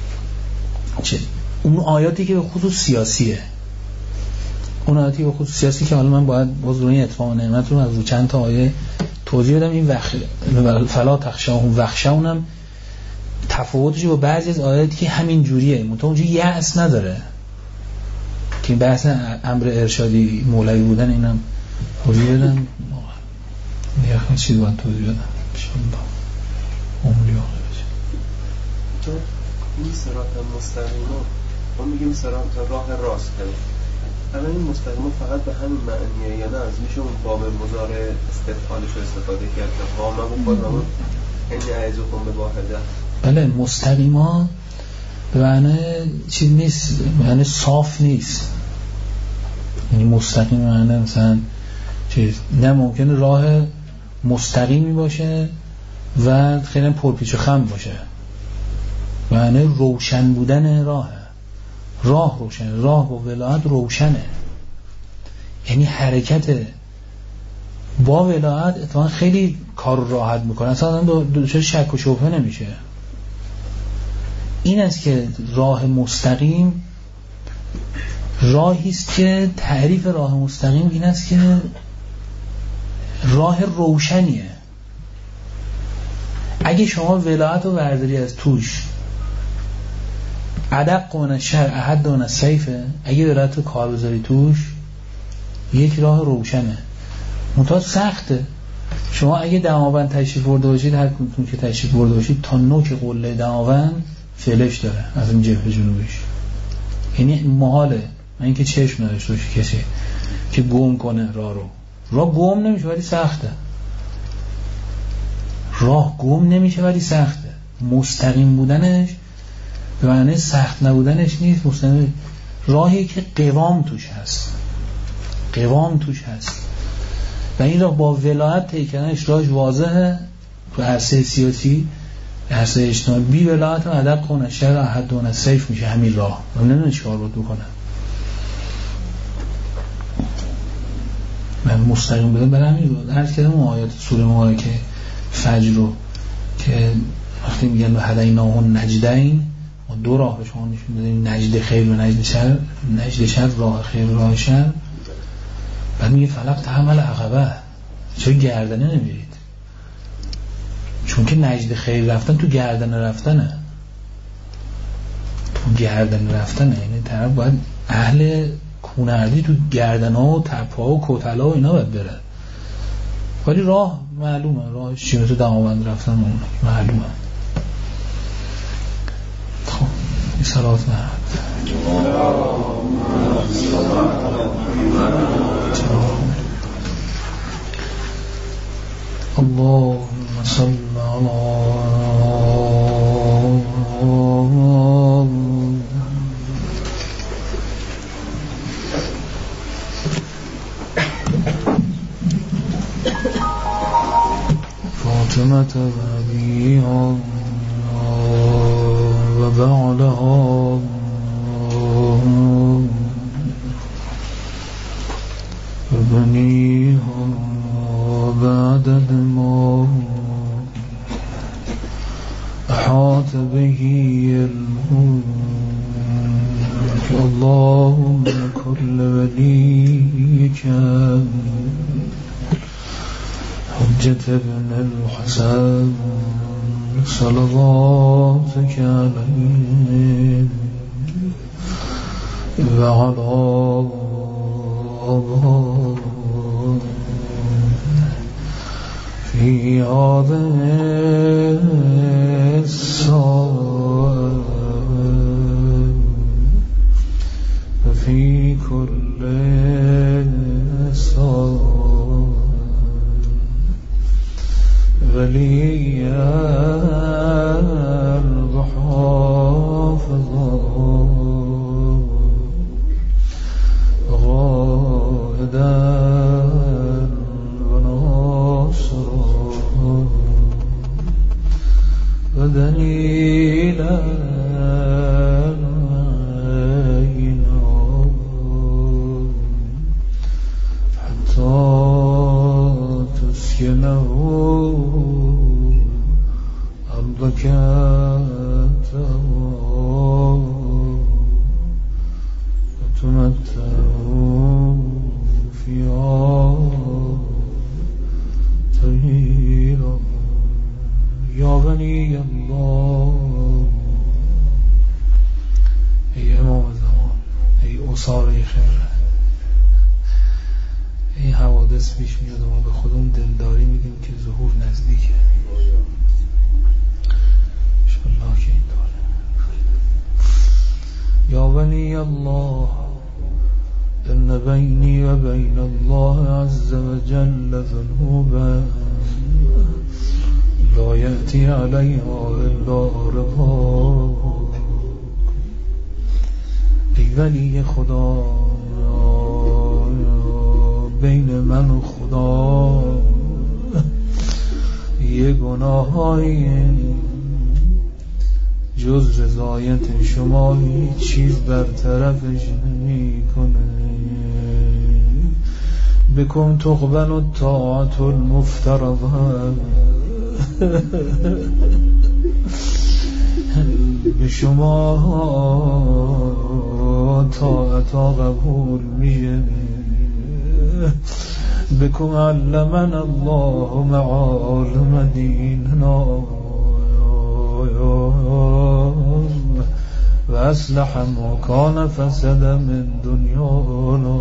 اون آیاتی که به خصوص سیاسیه، اون آیاتی به خصوص سیاسی که حالا من باید باز روی اتمام نعمت رو از چند تا آیه توضیح بدم. این فلا تخشاهم واخشونم تفاوتش با بعضی از آیاتی که همین جوریه منتها اونجا یأس نداره که این بحث امر ارشادی مولوی بودن اینم توضیح بدم. یه چیز باید توضیح بدم انشاءالله عمری آقای بشه. تو این صراط مستقیم ما میگیم صراط راه راست داریم، اما این مستقیم فقط به همین معنیه یا نه از میشه اون باب مضارع استفعالش رو استفاده کرد که قامه و خودمون این عیزکم به واحده. بله مستقیما به معنی چیز نیست، معنی صاف نیست. یعنی مستقیم معنی مثلا چیز نه، ممکنه راه مستقیمی باشه و خیلی پرپیچ و خم باشه. معنی روشن بودن راه روشن، راه با ولایت روشنه، یعنی حرکت با ولایت اتفاقا خیلی کار راحت میکنه، اصلا دوچار شک و شبهه نمیشه. این است که راه مستقیم راهی است که تعریف راه مستقیم این است که راه روشنیه. اگه شما ولایت رو برداری از توش ادق من الشرع احد من السیف، اگه ولایت رو کار بذاری توش یک راه روشنه، منتها سخته. شما اگه دماوند تشریف برده باشید، هر کدوم که تشریف برده باشید تا نوک قله دماوند فلش داره از این جبهه جنوبیش، یعنی محاله. من اینکه چشم نداشته باشه کسی که گم کنه راه گم نمیشه ولی سخته. راه گم نمیشه ولی سخته. مستقیم بودنش به معنی سخت نبودنش نیست. مستقیم راهی که قوام توش هست و این راه با ولایت طی کردنش راهش واضحه. تو عرصه سیاسی، عرصه اجتماعی، بی ولایت و ادب کنه شر احد دون سیف میشه همین راه. من نمیدونم چیکار باید بکنم. من مستقیم بودم برای همین بود. هر کدوم آیات سوره مبارکه فجر رو که وقتی میگن هدیناه النجدین، ما دو راه به شما نشون دادیم، نجد خیر و نجد شر. نجد شر راه خیر و راه شر. بعد میگه فلق تحمل عقبه، چرا گردنه نمیرید؟ چون که نجد خیر رفتن تو گردن رفتنه، تو گردن رفتنه. یعنی طرف باید اهل کونردی تو گردن ها و تپا و کتلا و اینا باید بره. ولی راه معلومه، راه چیه؟ تو دماوند رفتن معلومه. خب این صلات نرد اللهم صل فاطمة وأبيها وبعلها وبنيها وبعدد ما أحاط به الملك. اللهم كل وليك حجة ابن الحسن صلواتك عليه وعلى آبائه في هذه الساعة وفي كل ساعة وليا وحافظا غائدا وناصرا ودليلا حتى تسكنه أرضك وتمتعه فيها طويلا. يا ولي الله. ای امام زمان، ای اصاره خیر، این حوادث پیش میاد و ما به خودمون دلداری میدیم که ظهور نزدیکه. انشاءالله که این داره. یا ولی الله، ان بینی و بین الله عز و جل ذنوبا لا یأتی علیها الا رضاک. ای ولی خدا، بین من و خدا یه گناهایی جز رضایت شما هیچ چیز برطرفش نمی کنه. بکن تقبل الطاعت المفترضه، به شما طاعتا قبول میشه. بكم علمنا الله معالم ديننا وأصلح ما كان فسد من دنيانا.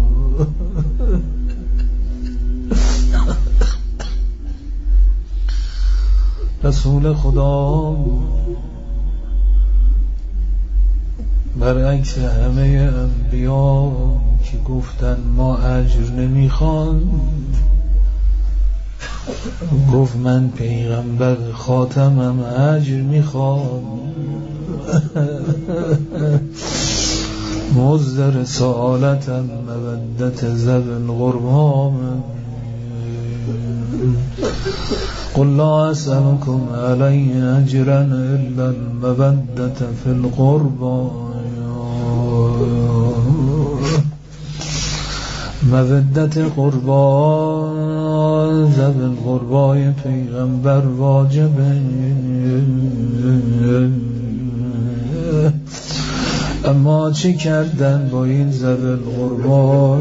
رسول خدا برعکس همه انبیا که گفتن ما اجر نمیخوان، گفت من پیغمبر خاتمم اجر میخوام. مصدر سآلتم مودت ذوی القربى. قل لا أسألكم عليه أجرا إلا المودة في القربى. مودت قربا ذوی القربای پیغمبر واجبه، اما چه کردن با این ذوی القربا؟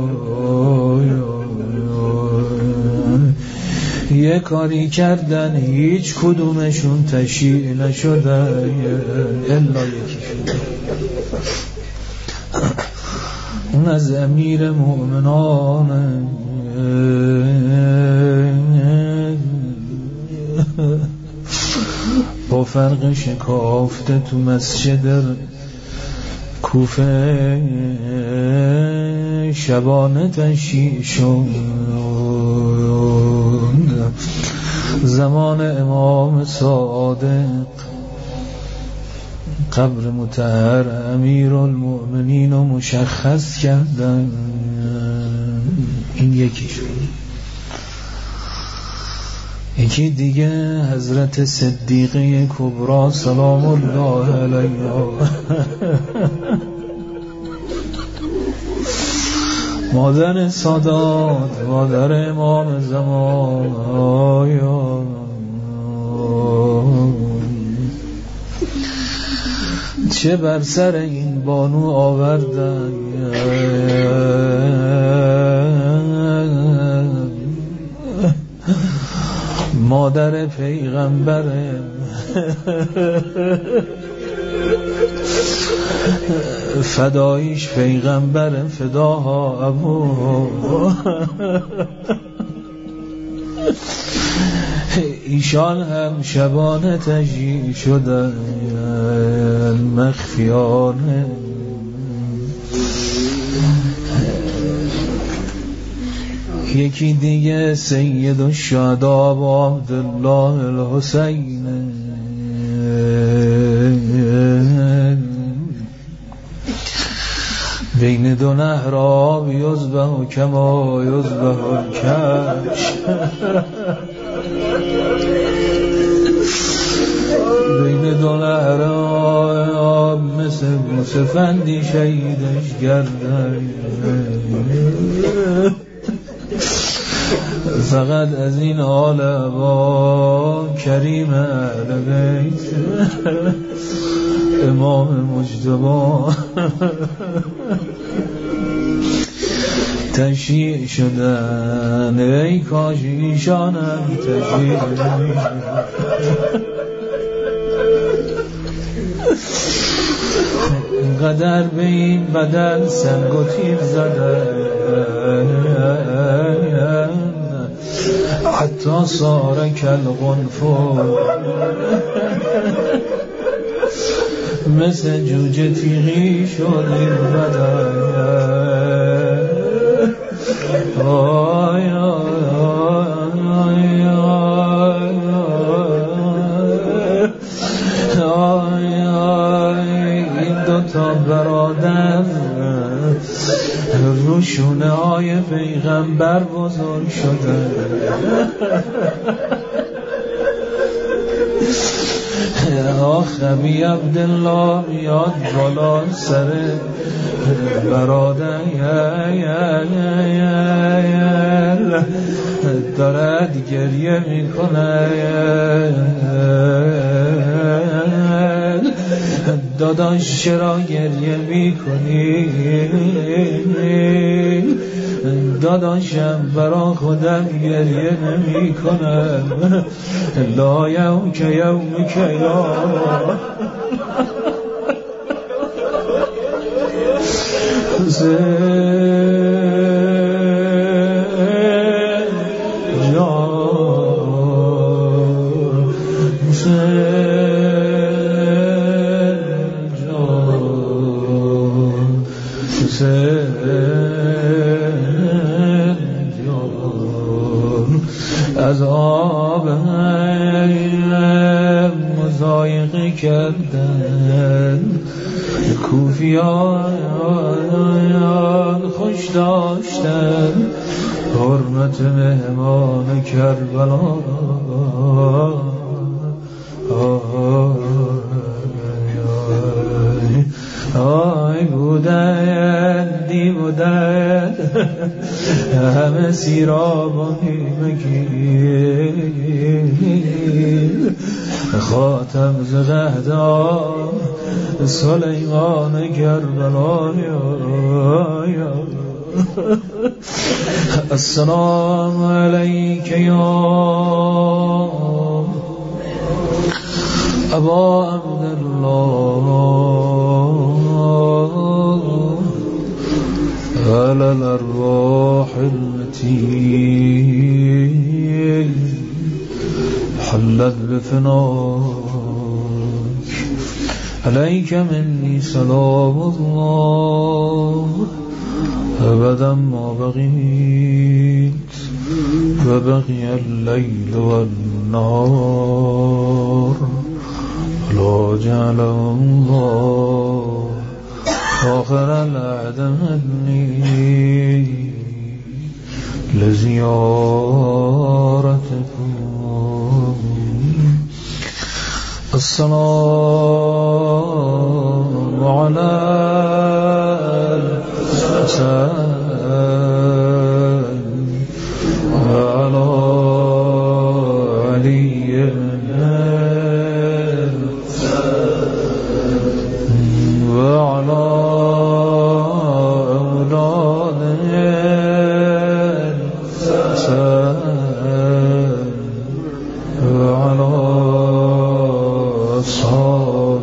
یه کاری کردن هیچ کدومشون تشیع نشده الا یکی شده. اون از امیر مؤمنان با فرق شکافته تو مسجد کوفه شبانه تشیع شد. زمان امام صادق قبر مطهر امیر المؤمنین رو مشخص کردن. این یکی شد. یکی دیگه حضرت صدیقه کبرا سلام الله علیها، مادر سادات، مادر امام زمان، چه بر سر این بانو آوردن. مادر پیغمبره، فدایش پیغمبره، فداها ابوها. ایشان هم شبانه تشیع شدن مخفیانه. یکی دیگه سید الشهدا با عبدالله الحسین، بین دو نهراب یذبح کما یذبح الکبش. بین دو نهراب مثل موسفندی شهیدش گردن. فقط از این آل با کریم اهل بیت امام مجتبی تشیع شدن. ای کاش ایشانم تشیع اینقدر به این بدن سنگ و تیر زدن حتی صار کالقنفذ، مثل جوجه تیغی شد این بدن. آی آی آی آی آی این دوتا برادر روشونه های پیغمبر بزرگ شده. آخمی عبدالله میاد بالا سر برادر دارد گریه میکنه. داداش چرا گریه میکنی؟ داداشم برا خودم گریه نمی کنم. لا یوم که یوم که یا از آب مضایقه کردن. کوفیان خوش داشتن حرمت مهمان کربلا. آی بودن دی بودن کسی را باقی مگیر خاتم ز قهدان سلیمان کربلایا السلام علیک یا ابا عبدالله على الأرواح التي حلت بفناك عليك مني سلام الله أبدا ما بقيت وبقي الليل والنهار لا جعل الله آخر العهد مني لزيارتكم السلام على الحسين وعلى علي وعلى أولاد الحسين وعلى أصحاب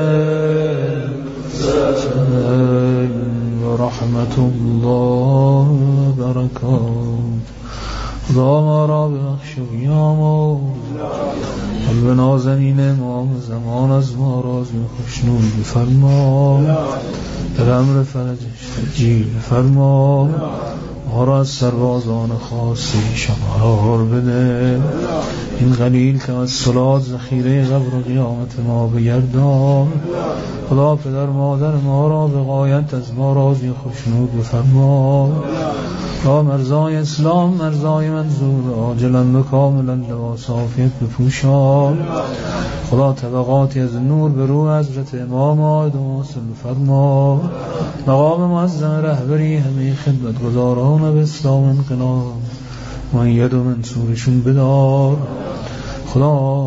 الحسين ورحمة الله وبركاته خدا ما را ببخش و بیامرز قلب نازنین امام زمان از ما راز خوشنود بفرما در امر فرجش تجیل فرما ما را از سربازان خاصی شمار بده این قلیل که از صلات ذخیره قبر و قیامت ما بگردان خدا پدر مادر ما را به غایت از ما راضی خوشنود بفرما را مرزای اسلام مرزای منظور عاجلا و کاملا لباس عافیت بپوشان خدا طبقاتی از نور به روح حضرت امام آید و واصل بفرما مقام معظم رهبری همه خدمتگزاران به اسلام انقلاب مؤید و منصورشون بدار خدا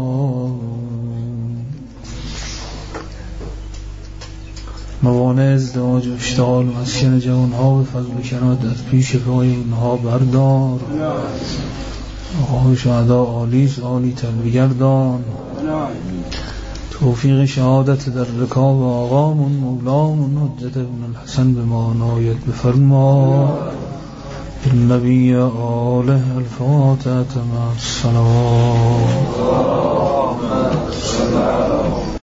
موانع ازدواج و اشتغال و مسکن جوانها به فضل و کرامت از پیش پای اونها بردار آقای شهدا عالی عالی تلبیگردان توفیق شهادت در رکاب آقامون مولامون حجت ابن الحسن به ما عنایت بفرما النبی آله الفاتحة مع الصلوات